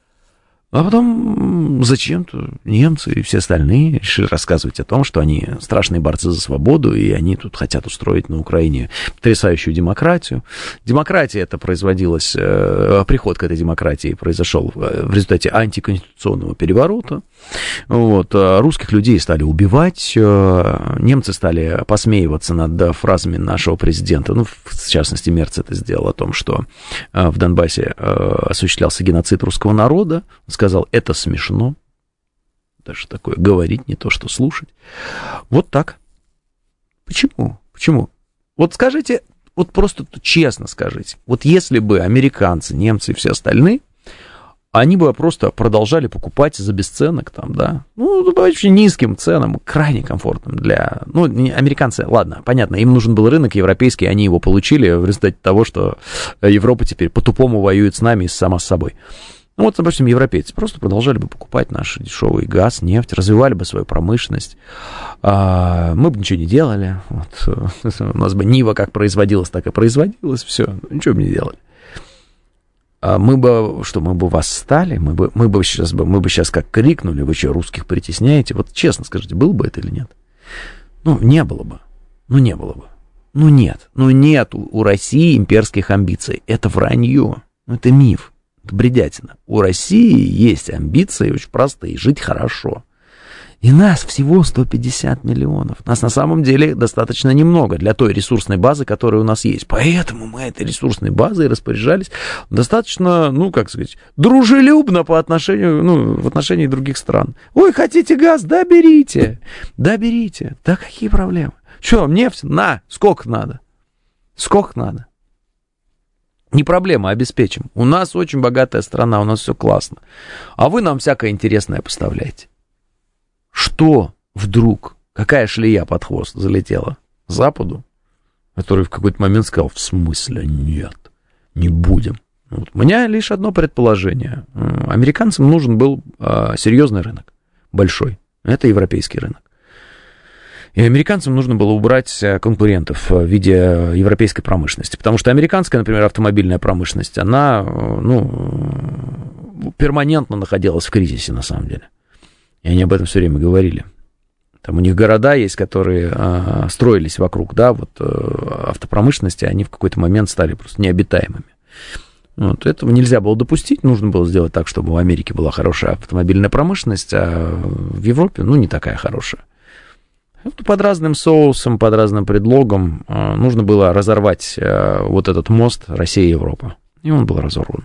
А потом зачем-то немцы и все остальные решили рассказывать о том, что они страшные борцы за свободу, и они тут хотят устроить на Украине потрясающую демократию. Демократия эта производилась, приход к этой демократии произошел в результате антиконституционного переворота. Вот, русских людей стали убивать, немцы стали посмеиваться над фразами нашего президента, ну, в частности, Мерц это сделал, о том, что в Донбассе осуществлялся геноцид русского народа. Сказал, это смешно. Даже такое говорить, не то что слушать. Вот так. Почему? Почему? Вот скажите, вот просто честно скажите, вот если бы американцы, немцы и все остальные, они бы просто продолжали покупать за бесценок там, да, ну, по очень низким ценам, крайне комфортным для, ну, американцы, ладно, понятно, им нужен был рынок европейский, они его получили в результате того, что Европа теперь по-тупому воюет с нами и сама с собой. Ну вот, допустим, европейцы просто продолжали бы покупать наш дешевый газ, нефть, развивали бы свою промышленность, мы бы ничего не делали, вот, у нас бы Нива как производилась, так и производилась, все, ничего бы не делали. Мы бы, что, мы бы восстали, мы бы, мы бы сейчас бы, мы бы сейчас как крикнули, вы что, русских притесняете, вот честно скажите, было бы это или нет? Ну, не было бы, ну, не было бы, ну, нет, ну, нет у, у России имперских амбиций, это вранье, это миф. Бредятина. У России есть амбиции очень простые, жить хорошо. И нас всего сто пятьдесят миллионов. Нас на самом деле достаточно немного для той ресурсной базы, которая у нас есть. Поэтому мы этой ресурсной базой распоряжались достаточно, ну, как сказать, дружелюбно по отношению, ну, в отношении других стран. Ой, хотите газ? Да, берите. Да, берите. Да, какие проблемы? Что, нефть? На, сколько надо? Сколько надо? Не проблема, обеспечим. У нас очень богатая страна, у нас все классно. А вы нам всякое интересное поставляете. Что вдруг, какая шлея под хвост залетела Западу, который в какой-то момент сказал, в смысле нет, не будем. Вот. У меня лишь одно предположение. Американцам нужен был а, серьезный рынок, большой. Это европейский рынок. И американцам нужно было убрать конкурентов в виде европейской промышленности. Потому что американская, например, автомобильная промышленность, она, ну, перманентно находилась в кризисе, на самом деле. И они об этом все время говорили. Там у них города есть, которые а, строились вокруг, да, вот а, автопромышленности, они в какой-то момент стали просто необитаемыми. Вот, этого нельзя было допустить, нужно было сделать так, чтобы в Америке была хорошая автомобильная промышленность, а в Европе, ну, не такая хорошая. Вот под разным соусом, под разным предлогом а, нужно было разорвать а, вот этот мост Россия-Европа, и он был разорван.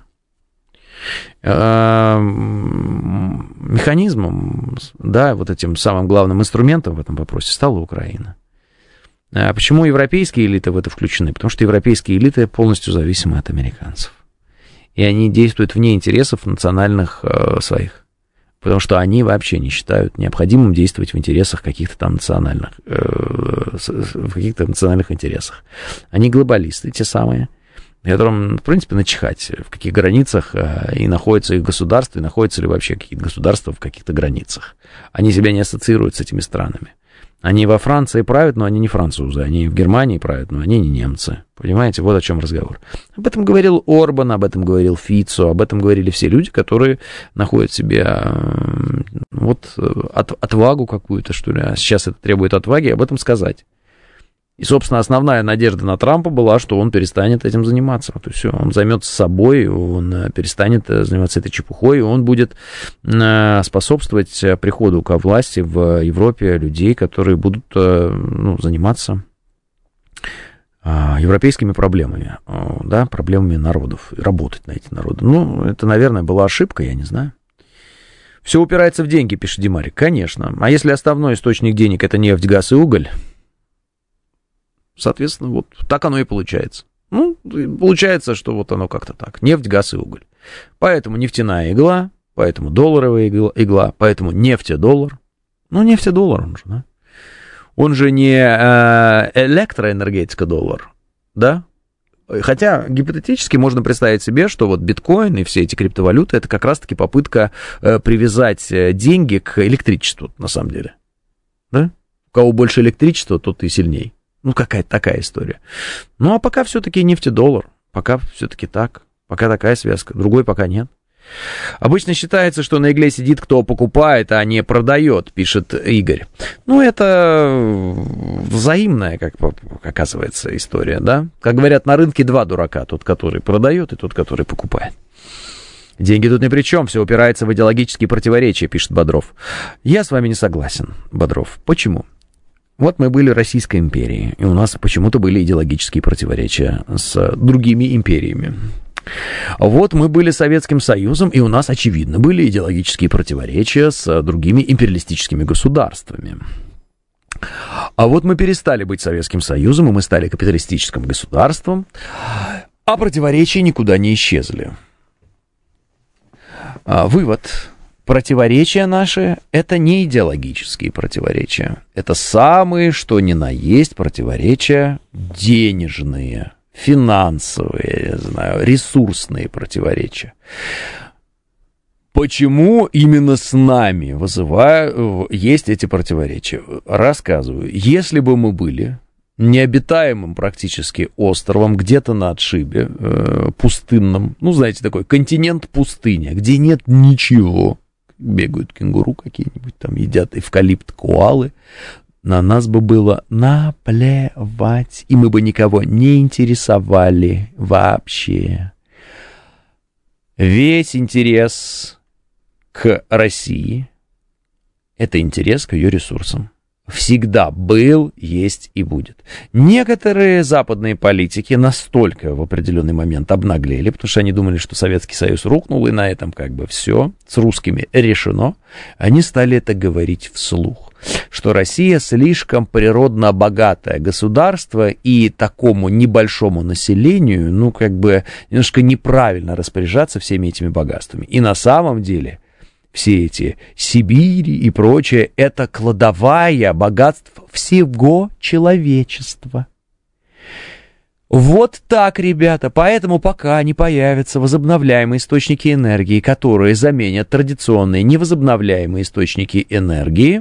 Механизмом, да, вот этим самым главным инструментом в этом вопросе стала Украина. А почему европейские элиты в это включены? Потому что европейские элиты полностью зависимы от американцев. И они действуют вне интересов национальных э, своих. Потому что они вообще не считают необходимым действовать в интересах каких-то там национальных, э, в каких-то национальных интересах. Они глобалисты, те самые, которым, в принципе, начихать, в каких границах и находится их государство, и находятся ли вообще какие-то государства в каких-то границах. Они себя не ассоциируют с этими странами. Они во Франции правят, но они не французы, они в Германии правят, но они не немцы. Понимаете, вот о чем разговор. Об этом говорил Орбан, об этом говорил Фицо, об этом говорили все люди, которые находят в себе вот от, отвагу какую-то, что ли, а сейчас это требует отваги, об этом сказать. И, собственно, основная надежда на Трампа была, что он перестанет этим заниматься. То есть он займется собой, он перестанет заниматься этой чепухой, и он будет способствовать приходу ко власти в Европе людей, которые будут, ну, заниматься европейскими проблемами, да, проблемами народов, работать на эти народы. Ну, это, наверное, была ошибка, я не знаю. Все упирается в деньги, пишет Димарик. Конечно. А если основной источник денег — это нефть, газ и уголь, соответственно, вот так оно и получается. Ну, получается, что вот оно как-то так. Нефть, газ и уголь. Поэтому нефтяная игла, поэтому долларовая игла, игла поэтому нефтедоллар. Ну, нефтедоллар он же, да? Он же не э, электроэнергетика доллар, да? Хотя гипотетически можно представить себе, что вот биткоин и все эти криптовалюты — это как раз-таки попытка э, привязать деньги к электричеству, на самом деле. Да? У кого больше электричества, тот и сильней. Ну, какая-то такая история. Ну, а пока все-таки нефтедоллар. Пока все-таки так. Пока такая связка. Другой пока нет. Обычно считается, что на игле сидит, кто покупает, а не продает, пишет Игорь. Ну, это взаимная, как оказывается, история, да? Как говорят, на рынке два дурака. Тот, который продает, и тот, который покупает. Деньги тут ни при чем, все упирается в идеологические противоречия, пишет Бодров. Я с вами не согласен, Бодров. Почему? Вот мы были Российской империей, и у нас почему-то были идеологические противоречия с другими империями. Вот мы были Советским Союзом, и у нас, очевидно, были идеологические противоречия с другими империалистическими государствами. А вот мы перестали быть Советским Союзом, и мы стали капиталистическим государством, а противоречия никуда не исчезли. Вывод. Противоречия наши — это не идеологические противоречия. Это самые, что ни на есть, противоречия денежные, финансовые, я знаю, ресурсные противоречия. Почему именно с нами вызываю, есть эти противоречия? Рассказываю. Если бы мы были необитаемым практически островом, где-то на отшибе, э, пустынном, ну, знаете, такой континент-пустыня, где нет ничего, бегают кенгуру какие-нибудь, там едят эвкалипт коалы, на нас бы было наплевать, и мы бы никого не интересовали вообще. Весь интерес к России — это интерес к ее ресурсам. Всегда был, есть и будет. Некоторые западные политики настолько в определенный момент обнаглели, потому что они думали, что Советский Союз рухнул, и на этом как бы все с русскими решено. Они стали это говорить вслух, что Россия слишком природно богатое государство, и такому небольшому населению, ну, как бы немножко неправильно распоряжаться всеми этими богатствами. И на самом деле все эти Сибири и прочее — это кладовая богатств всего человечества. Вот так, ребята. Поэтому пока не появятся возобновляемые источники энергии, которые заменят традиционные невозобновляемые источники энергии,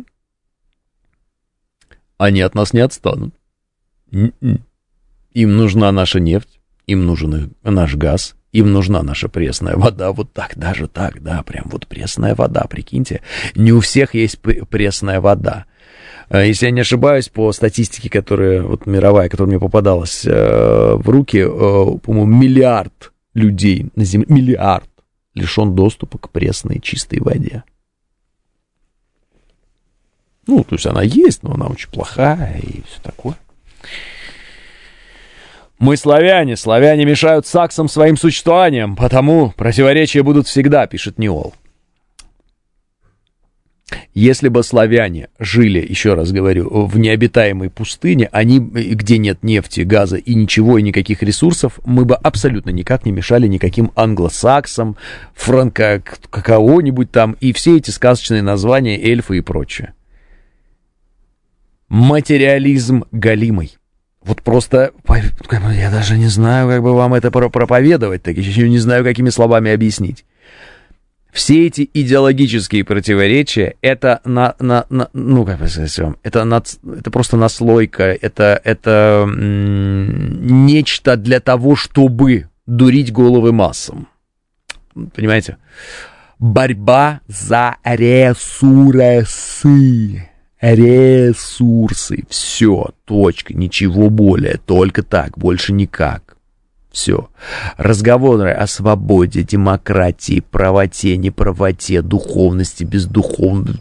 они от нас не отстанут. Им нужна наша нефть, им нужен наш газ, Им нужна наша пресная вода, вот так, даже так, да, прям вот пресная вода, прикиньте. Не у всех есть пресная вода. Если я не ошибаюсь, по статистике, которая, вот мировая, которая мне попадалась э, в руки, э, по-моему, миллиард людей на Земле, миллиард, лишен доступа к пресной чистой воде. Ну, то есть она есть, но она очень плохая и все такое. Мы славяне, славяне мешают саксам своим существованием, потому противоречия будут всегда, пишет Ниол. Если бы славяне жили, еще раз говорю, в необитаемой пустыне, они, где нет нефти, газа и ничего, и никаких ресурсов, мы бы абсолютно никак не мешали никаким англосаксам, франко какого-нибудь там, и все эти сказочные названия, эльфы и прочее. Материализм галимый. Вот просто, я даже не знаю, как бы вам это проповедовать, так еще не знаю, какими словами объяснить. Все эти идеологические противоречия, это, на, на, на, ну, как бы сказать вам, это, на, это просто наслойка, это, это м- нечто для того, чтобы дурить головы массам. Понимаете? Борьба за ресурсы. Ресурсы. Все, точка, ничего более, только так, больше никак. Все. Разговоры о свободе, демократии, правоте, неправоте, духовности, бездуховности.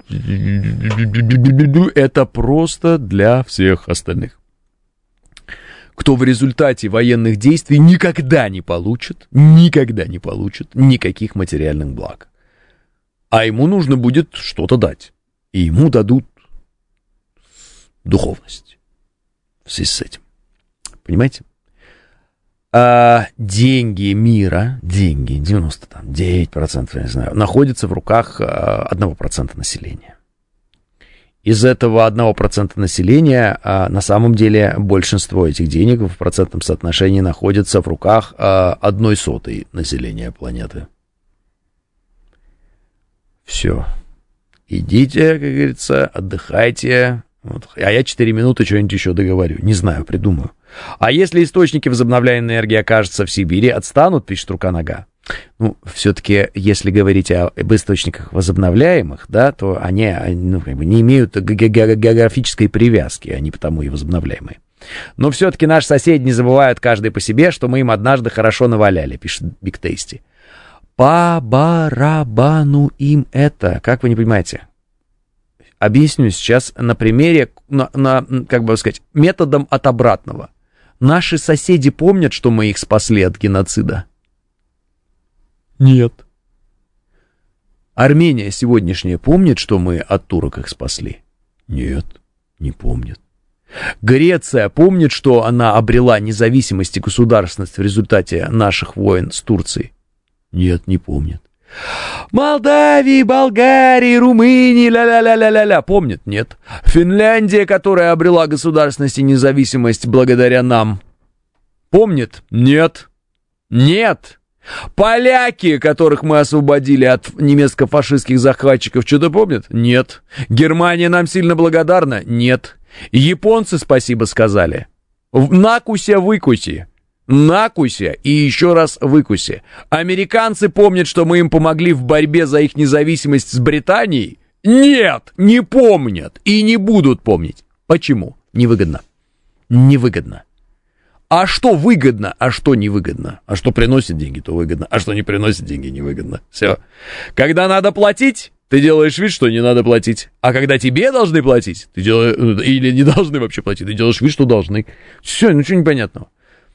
Это просто для всех остальных. Кто в результате военных действий никогда не получит, никогда не получит никаких материальных благ. А ему нужно будет что-то дать. И ему дадут духовность в связи с этим. Понимаете? А деньги мира, деньги, девяносто девять процентов, я не знаю, находятся в руках одного процента населения. Из этого одного процента населения на самом деле большинство этих денег в процентном соотношении находится в руках одной сотой населения планеты. Все. Идите, как говорится, отдыхайте. Вот. А я четыре минуты что-нибудь еще договорю. Не знаю, придумаю. А если источники возобновляемой энергии окажутся в Сибири, отстанут, пишет рука нога. Ну, все-таки, если говорить о, об источниках возобновляемых, да, то они, ну, как бы не имеют географической привязки, они потому и возобновляемые. Но все-таки наши соседи не забывают каждый по себе, что мы им однажды хорошо наваляли, пишет Биг Тейсти. По барабану им это, как вы не понимаете? Объясню сейчас на примере, на, на, как бы сказать, методом от обратного. Наши соседи помнят, что мы их спасли от геноцида? Нет. Армения сегодняшняя помнит, что мы от турок их спасли? Нет, не помнит. Греция помнит, что она обрела независимость и государственность в результате наших войн с Турцией? Нет, не помнит. Молдавии, Болгарии, Румынии, ля-ля-ля-ля-ля-ля. Помнят? Нет. Финляндия, которая обрела государственность и независимость благодаря нам. Помнит? Нет. Нет. Поляки, которых мы освободили от немецко-фашистских захватчиков, что-то помнят? Нет. Германия нам сильно благодарна? Нет. Японцы спасибо сказали. Накуся выкуси. Накуся и еще раз выкуси. Американцы помнят, что мы им помогли в борьбе за их независимость с Британией? Нет, не помнят и не будут помнить. Почему? Невыгодно. Невыгодно. А что выгодно, а что невыгодно? А что приносит деньги, то выгодно. А что не приносит деньги, невыгодно. Все. Когда надо платить, ты делаешь вид, что не надо платить. А когда тебе должны платить, ты делаешь, или не должны вообще платить, ты делаешь вид, что должны. Все, ничего непонятного.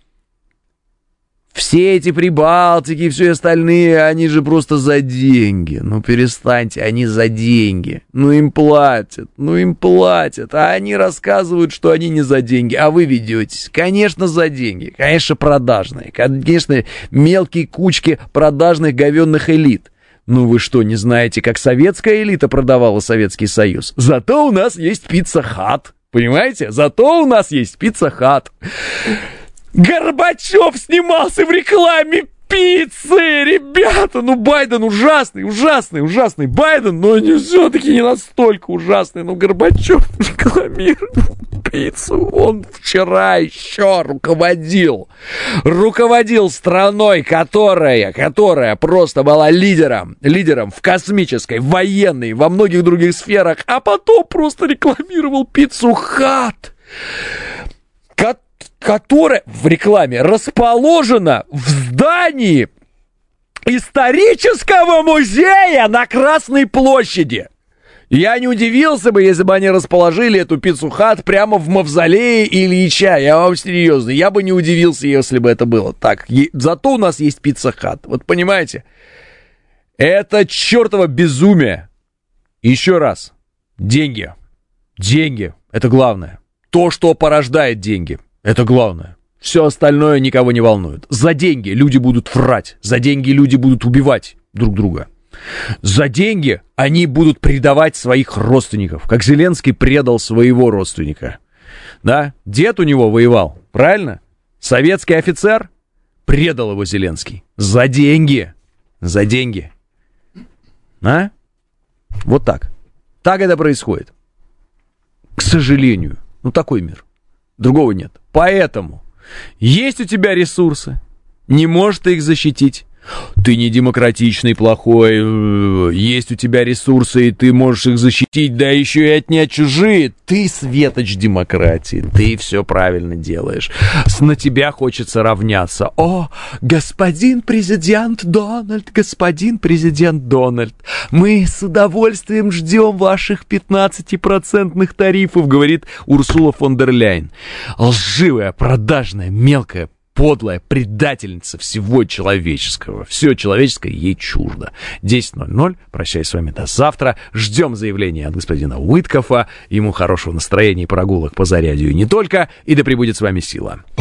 Все эти Прибалтики и все остальные, они же просто за деньги. Ну, перестаньте, они за деньги. Ну, им платят, ну, им платят. А они рассказывают, что они не за деньги. А вы ведетесь, конечно, за деньги. Конечно, продажные. Конечно, мелкие кучки продажных говенных элит. Ну, вы что, не знаете, как советская элита продавала Советский Союз? Зато у нас есть пицца-хат. Понимаете? Зато у нас есть пицца-хат. Горбачев снимался в рекламе пиццы, ребята, ну Байден ужасный, ужасный, ужасный Байден, но не, все-таки не настолько ужасный, ну Горбачев рекламирует пиццу. Он вчера еще руководил. Руководил страной, которая, которая просто была лидером. Лидером в космической, военной, во многих других сферах. А потом просто рекламировал пиццу Хат, которая в рекламе расположена в здании исторического музея на Красной площади. Я не удивился бы, если бы они расположили эту пиццу Хат прямо в мавзолее Ильича. Я вам серьезно, я бы не удивился, если бы это было так. Е- зато у нас есть пицца Хат. Вот понимаете? Это чертово безумие. Еще раз. Деньги. Деньги. Это главное. То, что порождает деньги. Это главное. Все остальное никого не волнует. За деньги люди будут врать. За деньги люди будут убивать друг друга. За деньги они будут предавать своих родственников, как Зеленский предал своего родственника. Да, дед у него воевал, правильно? Советский офицер, предал его Зеленский. За деньги. За деньги. А? Вот так. Так это происходит. К сожалению. Ну, такой мир. Другого нет. Поэтому есть у тебя ресурсы, не можешь ты их защитить. Ты не демократичный, плохой, есть у тебя ресурсы, и ты можешь их защитить, да еще и отнять чужие. Ты светоч демократии, ты все правильно делаешь. На тебя хочется равняться. О, господин президент Дональд, господин президент Дональд, мы с удовольствием ждем ваших пятнадцатипроцентных тарифов, говорит Урсула фон дер Ляйен. Лживая, продажная, мелкая, подлая предательница всего человеческого. Все человеческое ей чуждо. десять ноль ноль. Прощаюсь с вами до завтра. Ждем заявления от господина Уиткофа. Ему хорошего настроения и прогулок по Зарядью и не только. И да пребудет с вами сила.